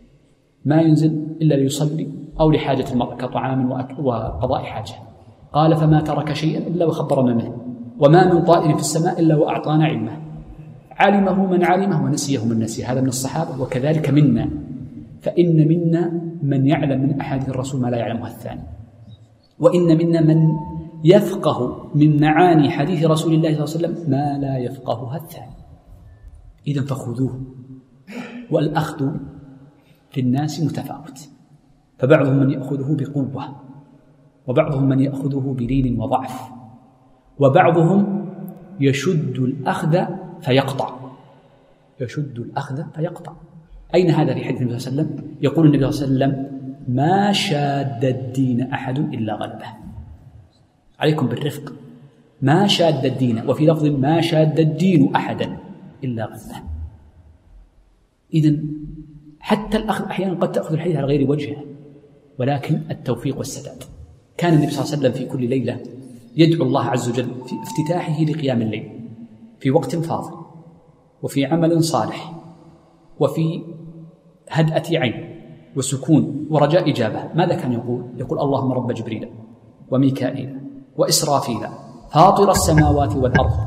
ما ينزل إلا ليصلي أو لحاجة المرء كطعام وقضاء حاجة. قال: فما ترك شيئا إلا وخبرنا منه. وما من طائر في السماء إلا وأعطانا علمه، علمه من علمه ونسيه من نسيه. هذا من الصحابة. وكذلك منا، فإن منا من يعلم من أحاديث الرسول ما لا يعلمها الثاني، وإن منا من يفقه من معاني حديث رسول الله صلى الله عليه وسلم ما لا يفقهها الثاني. إذن فخذوه. والأخذ في الناس متفاوت، فبعضهم من يأخذه بقوة، وبعضهم من يأخذه بلين وضعف، وبعضهم يشد الأخذ فيقطع، يشد الأخذ فيقطع. أين هذا في حديث النبي صلى الله عليه وسلم؟ يقول النبي صلى الله عليه وسلم: ما شاد الدين أحد إلا غلبه. عليكم بالرفق. ما شاد الدين، وفي لفظ ما شاد الدين أحدا إلا غلبه. إذن حتى الأخذ أحيانا قد تأخذ الحديث على غير وجهه، ولكن التوفيق والسداد. كان النبي صلى الله عليه وسلم في كل ليلة يدعو الله عز وجل في افتتاحه لقيام الليل في وقت فاضل، وفي عمل صالح، وفي هدأة عين وسكون ورجاء إجابة. ماذا كان يقول؟ يقول: اللهم رب جبريل وميكائيل وإسرافيل فاطر السماوات والأرض.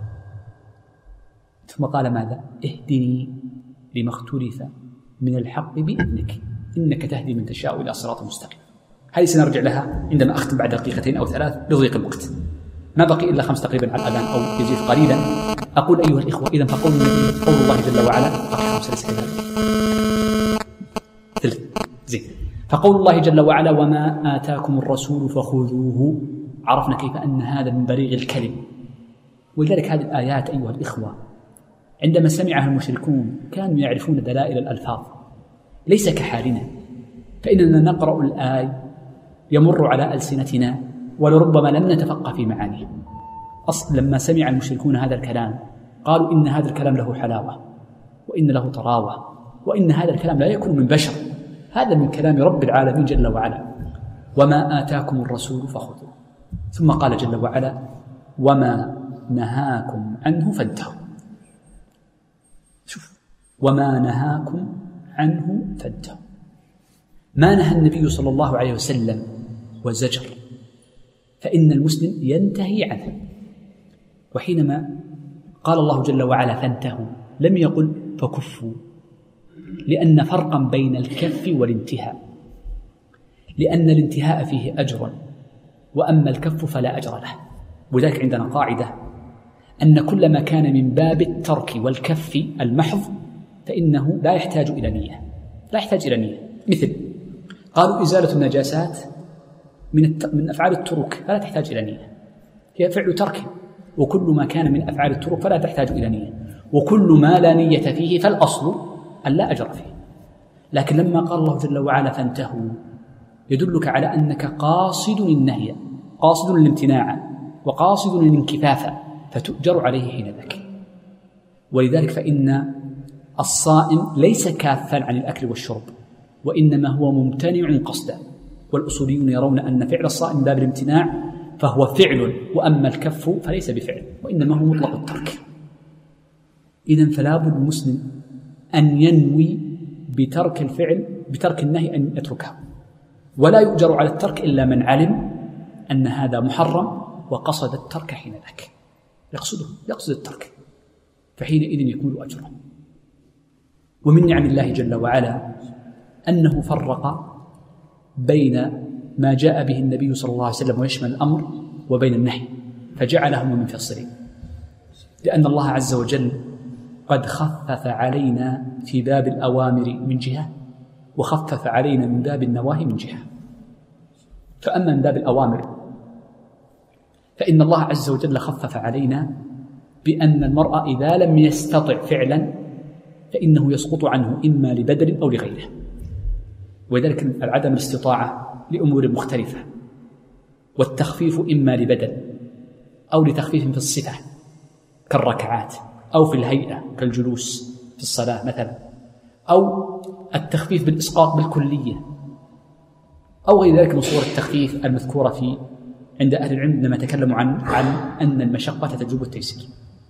ثم قال ماذا؟ اهدني لما اختلف من الحق بإذنك إنك تهدي من تشاء إلى صراط مستقيم. هذه سنرجع لها عندما أختم بعد دقيقتين أو ثلاث لضيق الوقت، ما بقي إلا خمس تقريبا على الأذان أو يزيد قليلا. أقول أيها الإخوة، إذن فقول قول الله جل وعلا خمسة ثلث زين فقول الله جل وعلا: وما آتاكم الرسول فخذوه. عرفنا كيف أن هذا من بليغ الكلم. ولذلك هذه الآيات أيها الإخوة عندما سمعها المشركون كانوا يعرفون دلائل الألفاظ، ليس كحالنا، فإننا نقرأ الآية يمر على ألسنتنا ولربما لم نتفقه في معانيه. أصلا لما سمع المشركون هذا الكلام قالوا إن هذا الكلام له حلاوة، وإن له طراوة، وإن هذا الكلام لا يكون من بشر، هذا من كلام رب العالمين جل وعلا. وما آتاكم الرسول فخذوه. ثم قال جل وعلا: وما نهاكم عنه فانتهوا. شوف، وما نهاكم عنه فانتهوا. ما نهى النبي صلى الله عليه وسلم وزجر، فإن المسلم ينتهي عنه. وحينما قال الله جل وعلا فانتهوا لم يقل فكفوا، لأن فرقا بين الكف والانتهاء، لأن الانتهاء فيه أجر، وأما الكف فلا أجر له. وذلك عندنا قاعدة أن كل ما كان من باب الترك والكف المحض فإنه لا يحتاج إلى نية، لا يحتاج إلى نية. مثل قالوا إزالة النجاسات من من أفعال الترك فلا تحتاج إلى نية، هي فعل ترك. وكل ما كان من أفعال الترك فلا تحتاج إلى نية، وكل ما لا نية فيه فالأصل أن لا أجر فيه. لكن لما قال الله جل وعلا فانتهوا يدلك على أنك قاصد النهي، قاصد الامتناع، وقاصد الانكفاف، فتؤجر عليه حينذاك. ولذلك فإن الصائم ليس كافا عن الأكل والشرب، وإنما هو ممتنع قصدا. والأصوليون يرون أن فعل الصائم من باب الامتناع فهو فعل، وأما الكف فليس بفعل، وإنما هو مطلق الترك. إذن فلا بد المسلم أن ينوي بترك الفعل، بترك النهي أن يتركه، ولا يؤجر على الترك إلا من علم أن هذا محرم وقصد الترك حينذاك، يقصده يقصد الترك، فحينئذ يكون أجره. ومن نعم الله جل وعلا أنه فرق بين ما جاء به النبي صلى الله عليه وسلم ويشمل الأمر وبين النهي، فجعلهما منفصلين، لأن الله عز وجل قد خفف علينا في باب الأوامر من جهة، وخفف علينا من باب النواهي من جهة. فأما من باب الأوامر فإن الله عز وجل خفف علينا بأن المرء إذا لم يستطع فعلا فإنه يسقط عنه إما لبدل أو لغيره، وذلك العدم الاستطاعة لأمور مختلفة، والتخفيف إما لبدل أو لتخفيف في الصفة كالركعات، أو في الهيئة كالجلوس في الصلاة مثلا، أو التخفيف بالإسقاط بالكلية، أو غير ذلك من صور التخفيف المذكورة في عند أهل العلم لما تكلموا عن عن أن المشقة تجلب التيسير.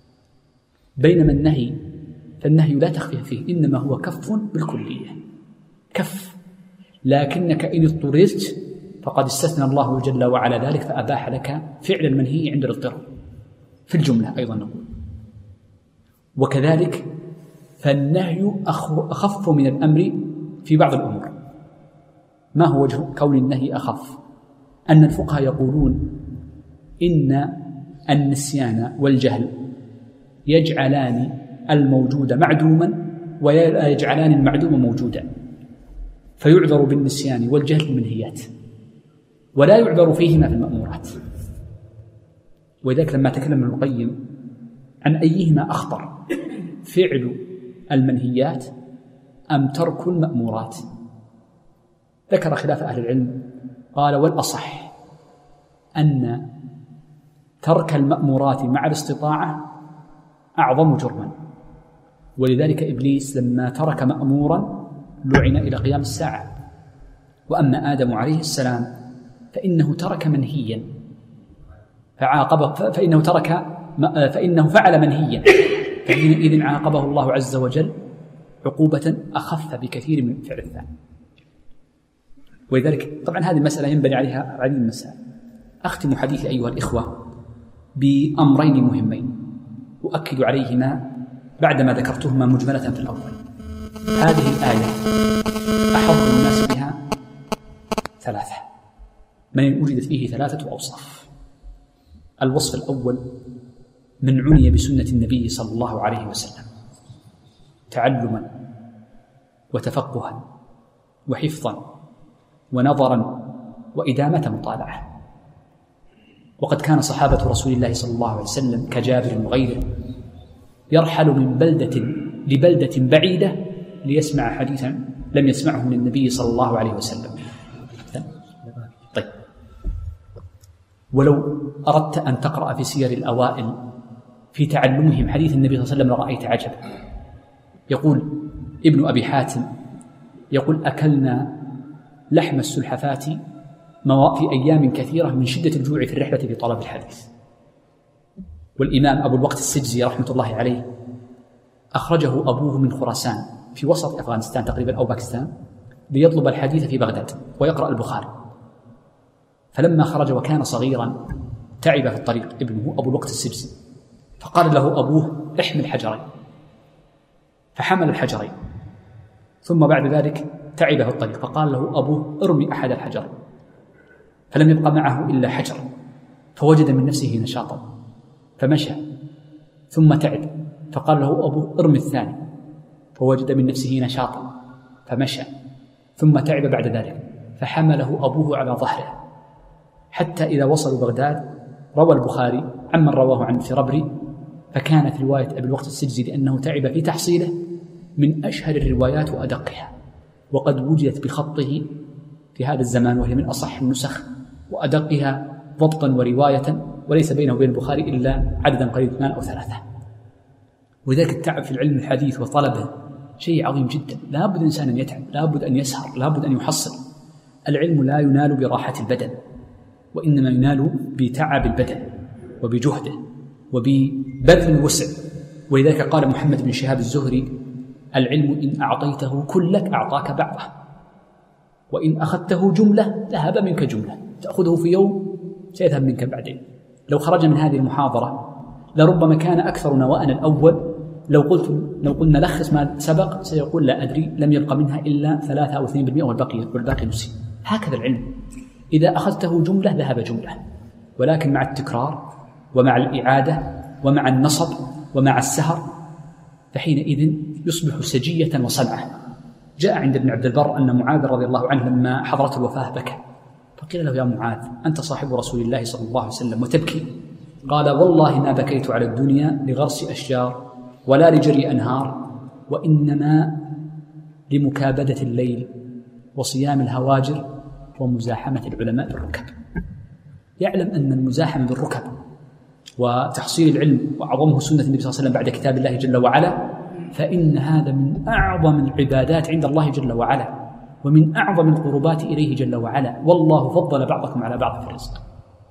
بينما النهي فالنهي لا تخفيف فيه، إنما هو كف بالكلية، كف، لكنك إن اضطررت فقد استثنى الله جل وعلا ذلك فأباح لك فعل المنهي عند الاضطرار. في الجملة أيضا نقول. وكذلك فالنهي أخف من الأمر في بعض الأمور. ما هو وجه كون النهي أخف؟ أن الفقهاء يقولون إن النسيان والجهل يجعلان الموجود معدوما ويجعلان المعدوم موجودا، فيعذر بالنسيان والجهل في المنهيات ولا يعذر فيهما في المأمورات. ولذلك لما تكلم ابن القيم عن أيهما أخطر، فعل المنهيات أم ترك المأمورات، ذكر خلاف أهل العلم. قال: والأصح أن ترك المأمورات مع الاستطاعة أعظم جرما، ولذلك إبليس لما ترك مأمورا لعن إلى قيام الساعة. وأما آدم عليه السلام فإنه ترك منهيا فعاقبه، فإنه ترك فإنه فعل منهيا، فحينئذ عاقبه الله عز وجل عقوبة أخف بكثير من فعل الثاني. ولذلك طبعا هذه المسألة ينبني عليها عديد من المسائل. أختم حديثي أيها الإخوة بأمرين مهمين أؤكد عليهما بعدما ذكرتهما مجملة في الأول. هذه الآية أحظ الناس بها ثلاثة، من وجدت فيه ثلاثة أوصاف. الوصف الأول: من عني بسنة النبي صلى الله عليه وسلم تعلما وتفقها وحفظا ونظرا وإدامة مطالعة. وقد كان صحابة رسول الله صلى الله عليه وسلم كجابر وغيره يرحل من بلدة لبلدة بعيدة ليسمع حديثا لم يسمعه من النبي صلى الله عليه وسلم. طيب، ولو أردت أن تقرأ في سير الأوائل في تعلمهم حديث النبي صلى الله عليه وسلم لرأيت عجبا. يقول ابن أبي حاتم يقول: أكلنا لحم السلحفاة في أيام كثيرة من شدة الجوع في الرحلة في طلب الحديث. والإمام أبو الوقت السجزي رحمة الله عليه أخرجه أبوه من خراسان في وسط أفغانستان تقريبا أو باكستان ليطلب الحديث في بغداد ويقرأ البخاري، فلما خرج وكان صغيرا تعب في الطريق ابنه أبو الوقت السجزي، فقال له أبوه: احمل حجرين، فحمل الحجرين، ثم بعد ذلك تعب في الطريق فقال له أبوه: ارمي أحد الحجرين، فلم يبقى معه إلا حجر، فوجد من نفسه نشاطا فمشى، ثم تعب فقال له أبوه: ارمي الثاني، فوجد من نفسه نشاطا فمشى، ثم تعب بعد ذلك فحمله أبوه على ظهره حتى إذا وصلوا بغداد. روى البخاري عمن رواه عن الفربري، فكان في رواية أبي الوقت السجزي لأنه تعب في تحصيله من أشهر الروايات وأدقها، وقد وجدت بخطه في هذا الزمان وهي من أصح النسخ وأدقها ضبطا ورواية، وليس بينه وبين البخاري إلا عددا قليل اثنان أو ثلاثة. وذلك التعب في العلم الحديث وطلبه شيء عظيم جدا، لا بد الإنسان أن يتعب، لا بد أن يسهر، لا بد أن يحصل. العلم لا ينال براحة البدن، وإنما ينال بتعب البدن وبجهده وببذل الوسع. ولذلك قال محمد بن شهاب الزهري: العلم إن أعطيته كلك أعطاك بعضه، وإن أخذته جملة ذهب منك جملة، تأخذه في يوم سيذهب منك بعدين. لو خرج من هذه المحاضرة لربما كان أكثر نواءنا الأول لو قلت لو قلنا لخص ما سبق سيقول: لا أدري، لم يبقى منها إلا ثلاثة أو اثنين بالمئة والباقي والباقي نسي. هكذا العلم، إذا أخذته جملة ذهب جملة، ولكن مع التكرار ومع الإعادة ومع النصب ومع السهر فحينئذ يصبح سجية وصنعة. جاء عند ابن عبد البر أن معاذ رضي الله عنه لما حضرت الوفاة بكى، فقيل له: يا معاذ، أنت صاحب رسول الله صلى الله عليه وسلم وتبكي؟ قال: والله ما بكيت على الدنيا لغرس أشجار ولا لجري أنهار، وإنما لمكابدة الليل وصيام الهواجر ومزاحمة العلماء بالركب. يعلم أن المزاحمة بالركب وتحصيل العلم وأعظمه سنة النبي صلى الله عليه وسلم بعد كتاب الله جل وعلا، فإن هذا من أعظم العبادات عند الله جل وعلا ومن أعظم القربات إليه جل وعلا، والله فضل بعضكم على بعض في الرزق.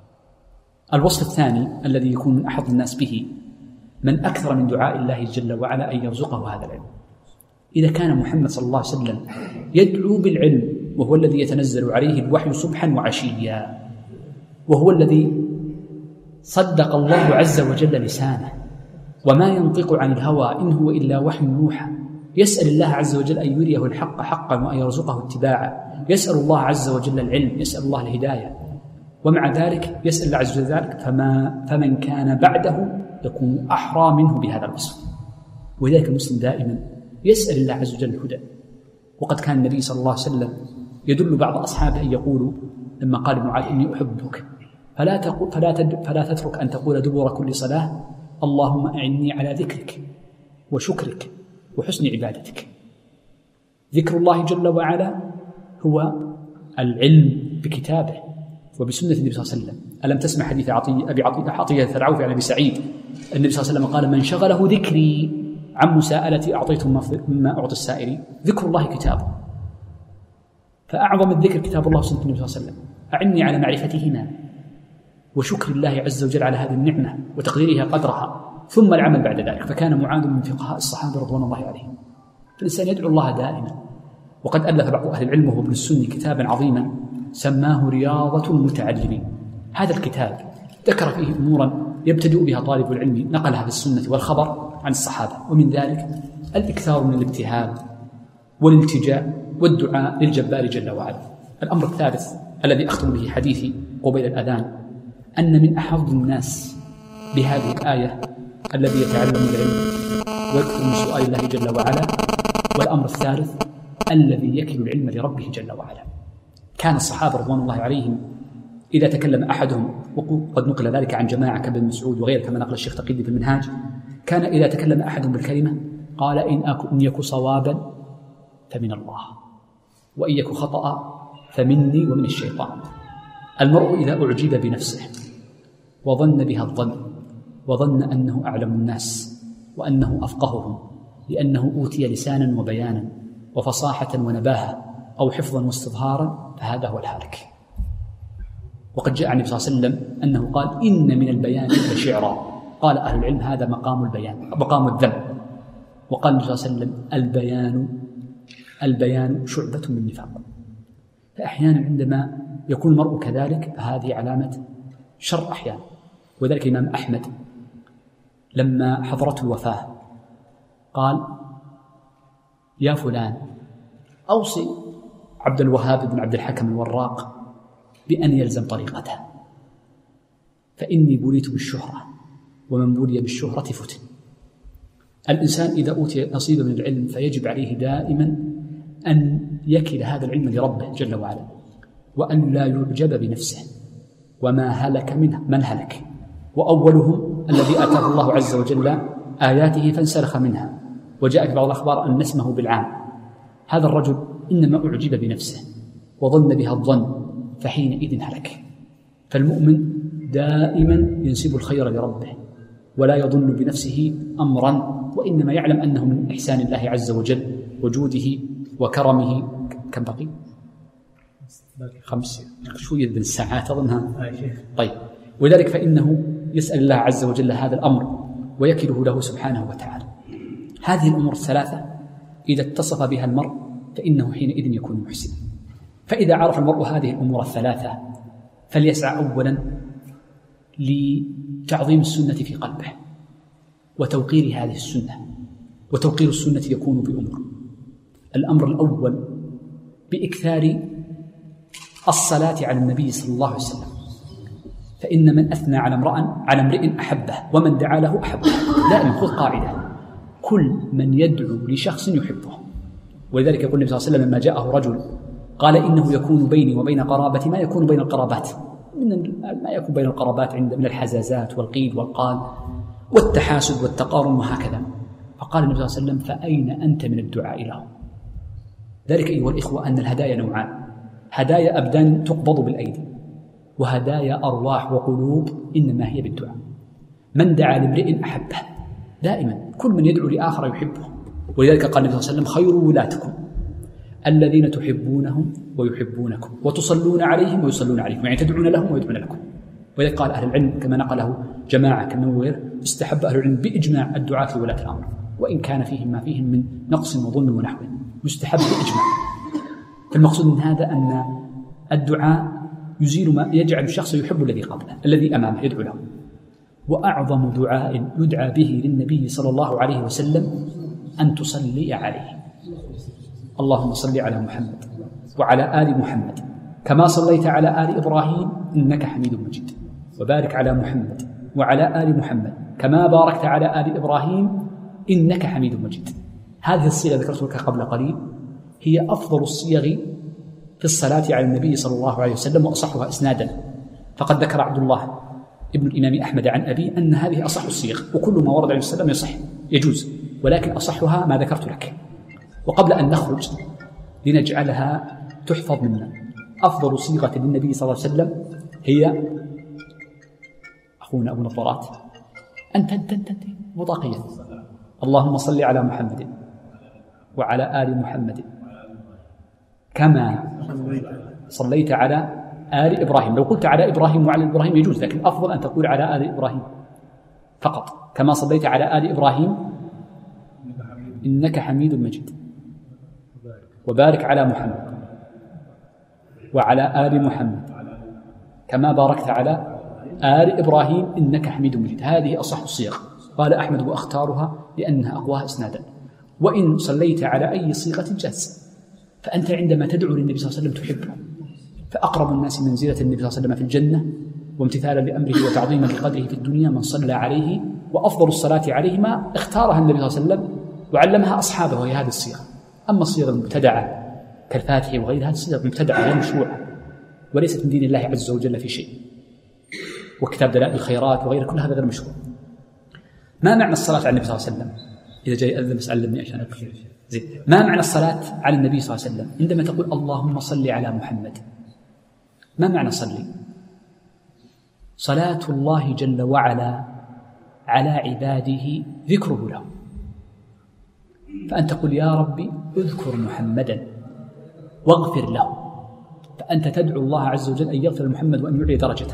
الوصف الثاني الذي يكون من أحظ الناس به: من أكثر من دعاء الله جل وعلا أن يرزقه هذا العلم. إذا كان محمد صلى الله عليه وسلم يدعو بالعلم وهو الذي يتنزل عليه الوحي صبحا وعشيا، وهو الذي صدق الله عز وجل لسانه، وما ينطق عن الهوى إن هو إلا وحي يوحى. يسأل الله عز وجل أن يريه الحق حقا وأن يرزقه اتباعه، يسأل الله عز وجل العلم، يسأل الله الهداية، ومع ذلك يسأل الله عز وجل ذلك فما فمن كان بعده يكون أحرى منه بهذا الوصف. ولذلك المسلم دائما يسأل الله عز وجل الهدى. وقد كان النبي صلى الله عليه وسلم يدل بعض أصحابه أن يقولوا لما قال ابن معاذ إني أحبك فلا, تقول فلا, تد فلا تترك أن تقول دبر كل صلاة اللهم أعني على ذكرك وشكرك وحسن عبادتك. ذكر الله جل وعلا هو العلم بكتابه وبسنة النبي صلى الله عليه وسلم. ألم تسمع حديث عطية أبي عطية الثرعوفي عن أبي سعيد النبي صلى الله عليه وسلم قال من شغله ذكري عن مساءلتي أعطيته مما أعطي السائلين. ذكر الله كتابه، فأعظم الذكر كتاب الله وسنة النبي صلى الله عليه وسلم. أعني على معرفتهما وشكر الله عز وجل على هذه النعمة وتقديرها قدرها، ثم العمل بعد ذلك. فكان معاذ من فقهاء الصحابة رضوان الله عليهم. فالإنسان يدعو الله دائما. وقد ألف بعض أهل العلم وهو ابن السني كتابا عظيما سماه رياضة المتعلمين. هذا الكتاب ذكر فيه أمورا يبتدئ بها طالب العلم نقلها في السنة والخبر عن الصحابة، ومن ذلك الإكثار من الابتهال والالتجاء والدعاء للجبار جل وعلا. الأمر الثالث الذي أختم به حديثي قبيل الأذان أن من أحظ الناس بهذه الآية الذي يتعلم العلم ويكثر من سؤال الله جل وعلا. والأمر الثالث الذي يكل العلم لربه جل وعلا. كان الصحابة رضوان الله عليهم إذا تكلم أحدهم، وقد نقل ذلك عن جماعة كابن مسعود وغيره كما نقل الشيخ تقي في المنهاج، كان إذا تكلم أحدهم بالكلمة قال إن, إن يك صوابا فمن الله وإن يك خطأ فمني ومن الشيطان. المرء إذا أعجب بنفسه وظن بها الظن وظن أنه أعلم الناس وأنه أفقههم لأنه أوتي لسانا وبيانا وفصاحة ونباهة أو حفظا واستظهارا، فهذا هو الهالك. وقد جاء عن النبي صلى الله عليه وسلم أنه قال إن من البيان لشعرا. قال أهل العلم هذا مقام البيان مقام الذم. وقال النبي صلى الله عليه وسلم البيان البيان شعبة من النفاق. فأحيانا عندما يكون المرء كذلك فهذه علامة شر أحيانا. وذلك الإمام أحمد لما حضرته الوفاة قال يا فلان أوصي عبد الوهاب بن عبد الحكم الوراق بأن يلزم طريقته فإني بليت بالشهرة ومن بلي بالشهرة فتن. الإنسان إذا أوتي نصيبا من العلم فيجب عليه دائما أن يكل هذا العلم لربه جل وعلا، وأن لا يعجب بنفسه وما هلك منه من هلك، وأولهم الذي آتاه الله عز وجل آياته فانسلخ منها. وجاء في بعض الأخبار أن اسمه بالعام. هذا الرجل إنما أعجب بنفسه وظن بها الظن فحينئذ هلك. فالمؤمن دائما ينسب الخير لربه ولا يظن بنفسه أمرا، وإنما يعلم أنه من إحسان الله عز وجل وجوده وكرمه. كم بقي؟ خمس شوية من الساعات أظنها. طيب، ولذلك فإنه يسأل الله عز وجل هذا الأمر ويكله له سبحانه وتعالى. هذه الأمور الثلاثة إذا اتصف بها المرء فإنه حينئذ يكون محسنا. فإذا عرف المرء هذه الأمور الثلاثة فليسعى أولا لتعظيم السنة في قلبه وتوقير هذه السنة. وتوقير السنة يكون بأمور. الأمر الأول بإكثار الصلاة على النبي صلى الله عليه وسلم، فإن من أثنى على امرأ على امرئ أحبه ومن دعا له أحبه. دائما خذ قاعدة: كل من يدعو لشخص يحبه. ولذلك يقول النبي صلى الله عليه وسلم لما جاءه رجل قال إنه يكون بيني وبين قرابتي ما يكون بين القرابات من ما يكون بين القرابات عند من الحزازات والقيل والقال والتحاسد والتقارن وهكذا. فقال النبي صلى الله عليه وسلم: فأين أنت من الدعاء لهم؟ ذلك أيها الإخوة أن الهدايا نوعان: هدايا أبدان تقبض بالأيدي، وهدايا أرواح وقلوب إنما هي بالدعاء. من دعا لامرئ أحبه. دائما كل من يدعو لآخر يحبه. ولذلك قال النبي صلى الله عليه وسلم: خير ولاتكم الذين تحبونهم ويحبونكم وتصلون عليهم ويصلون عليكم، يعني تدعون لهم ويدعون لكم. ولذلك قال أهل العلم كما نقله جماعة كما غير استحب أهل العلم بإجماع الدعاة لولاة الأمر، وإن كان فيهم ما فيهم من نقص وظلم ونحوه، مستحب بإجماع. فالمقصود من هذا أن الدعاء يزيل ما يجعل الشخص يحب الذي قبله الذي أمامه يدعو له. وأعظم دعاء يدعى به للنبي صلى الله عليه وسلم أن تصلي عليه. اللهم صل على محمد وعلى آل محمد كما صليت على آل إبراهيم إنك حميد مجيد، وبارك على محمد وعلى آل محمد كما باركت على آل إبراهيم إنك حميد مجيد. هذه الصيغة ذكرت لك قبل قليل هي أفضل الصيغ في الصلاة على النبي صلى الله عليه وسلم وأصحها إسنادا، فقد ذكر عبد الله ابن الإمام أحمد عن أبي أن هذه أصح الصيغ، وكل ما ورد عليه السلام يصح يجوز، ولكن أصحها ما ذكرت لك. وقبل أن نخرج لنجعلها تحفظ منا، أفضل صيغة للنبي صلى الله عليه وسلم هي أخونا أبو نظارات أنت أنت أنت, أنت مطاقيا اللهم صل على محمد وعلى آل محمد كما صليت على آل إبراهيم. لو قلت على إبراهيم وعلى إبراهيم يجوز، لكن أفضل أن تقول على آل إبراهيم فقط، كما صليت على آل إبراهيم إنك حميد مجيد، وبارك على محمد وعلى آل محمد كما باركت على آل إبراهيم إنك حميد مجيد. هذه أصح الصيغ، قال أحمد وأختارها لأنها أقواها إسنادا. وإن صليت على أي صيغة جاز، فأنت عندما تدعو للنبي صلى الله عليه وسلم تحبه، فأقرب الناس منزلة النبي صلى الله عليه وسلم في الجنة وامتثالا لأمره وتعظيما لقدره في الدنيا من صلى عليه، وأفضل الصلاة عليه ما اختارها النبي صلى الله عليه وسلم وعلمها أصحابه، وهي هذه الصيغة. أما الصيغة المبتدعة كالفاتحة وغيرها هذه الصيغة مبتدعة غير مشروعة وليست من دين الله عز وجل في شيء، وكتاب دلائل الخيرات وغيره كل هذا غير مشروع. ما معنى الصلاة على النبي صلى الله عليه وسلم؟ إذا جاي أذن بس علمني عشان أكفر. زين. ما معنى الصلاة على النبي صلى الله عليه وسلم؟ عندما تقول اللهم صل على محمد، ما معنى صلي؟ صلاة الله جل وعلا على عباده ذكره له، فأنت تقول يا ربي اذكر محمدا واغفر له، فأنت تدعو الله عز وجل أن يغفر محمد وأن يعلي درجته.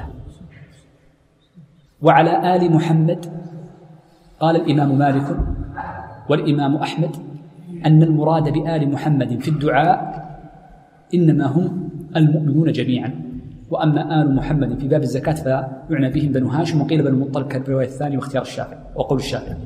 وعلى آل محمد قال الإمام مالك والإمام أحمد أن المراد بآل محمد في الدعاء إنما هم المؤمنون جميعا، وأما آل محمد في باب الزكاة فيعنى بهم بنو هاشم، وقيل بنو المطلب كالرواية الثانية واختيار الشافعي وقول الشافعي.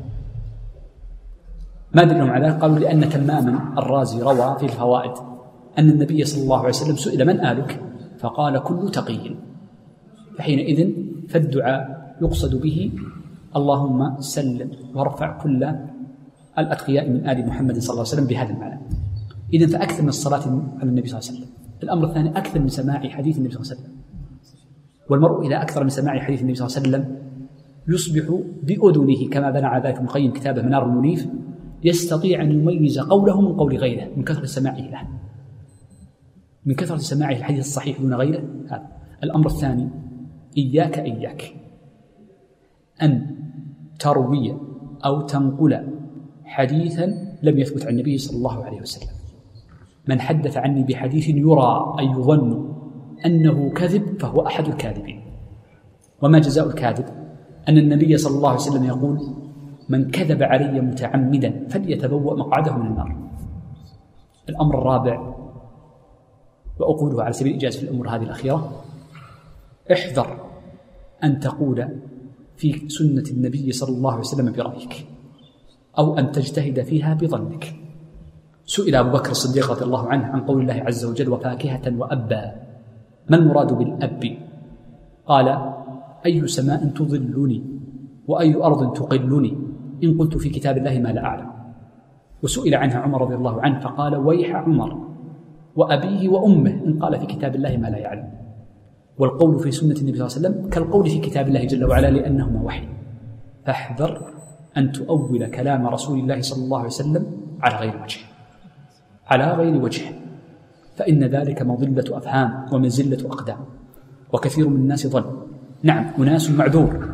ما دلهم على ذلك؟ قالوا لأن تماما الرازي روى في الفوائد أن النبي صلى الله عليه وسلم سئل من آلك؟ فقال كل تقي، فحينئذ فالدعاء يقصد به اللهم سلم وارفع كل الأتقياء من آل محمد صلى الله عليه وسلم بهذا المعنى. إذن فأكثر من الصلاة على النبي صلى الله عليه وسلم. الأمر الثاني أكثر من سماع حديث النبي صلى الله عليه وسلم، والمرء إذا أكثر من سماع حديث النبي صلى الله عليه وسلم يصبح بأذنه كما بنى على ذلك ابن القيم كتابه منار المنيف، يستطيع أن يميز قوله من قول غيره من كثرة سماعه له، من كثرة سماعه الحديث الصحيح دون غيره. هذا الأمر الثاني. إياك إياك أن تروي أو تنقل حديثا لم يثبت عن النبي صلى الله عليه وسلم. من حدث عني بحديث يرى أي يظن أنه كذب فهو أحد الكاذبين. وما جزاء الكاذب؟ أن النبي صلى الله عليه وسلم يقول من كذب علي متعمدا فليتبوأ مقعده من النار. الأمر الرابع، وأقوله على سبيل الإجازة في الأمور هذه الأخيرة، احذر أن تقول في سنة النبي صلى الله عليه وسلم برأيك، أو أن تجتهد فيها بظنك. سئل أبو بكر الصديق رضي الله عنه عن قول الله عز وجل وفاكهة وأبا، ما المراد بالأب؟ قال أي سماء تظلني وأي أرض تقلني إن قلت في كتاب الله ما لا أعلم. وسئل عنها عمر رضي الله عنه فقال ويح عمر وأبيه وأمه إن قال في كتاب الله ما لا يعلم. والقول في سنة النبي صلى الله عليه وسلم كالقول في كتاب الله جل وعلا لأنهما وحي. فاحذر أن تؤول كلام رسول الله صلى الله عليه وسلم على غير وجه على غير وجه فإن ذلك مضلة أفهام ومزلة أقدام، وكثير من الناس ظن. نعم أناس معذور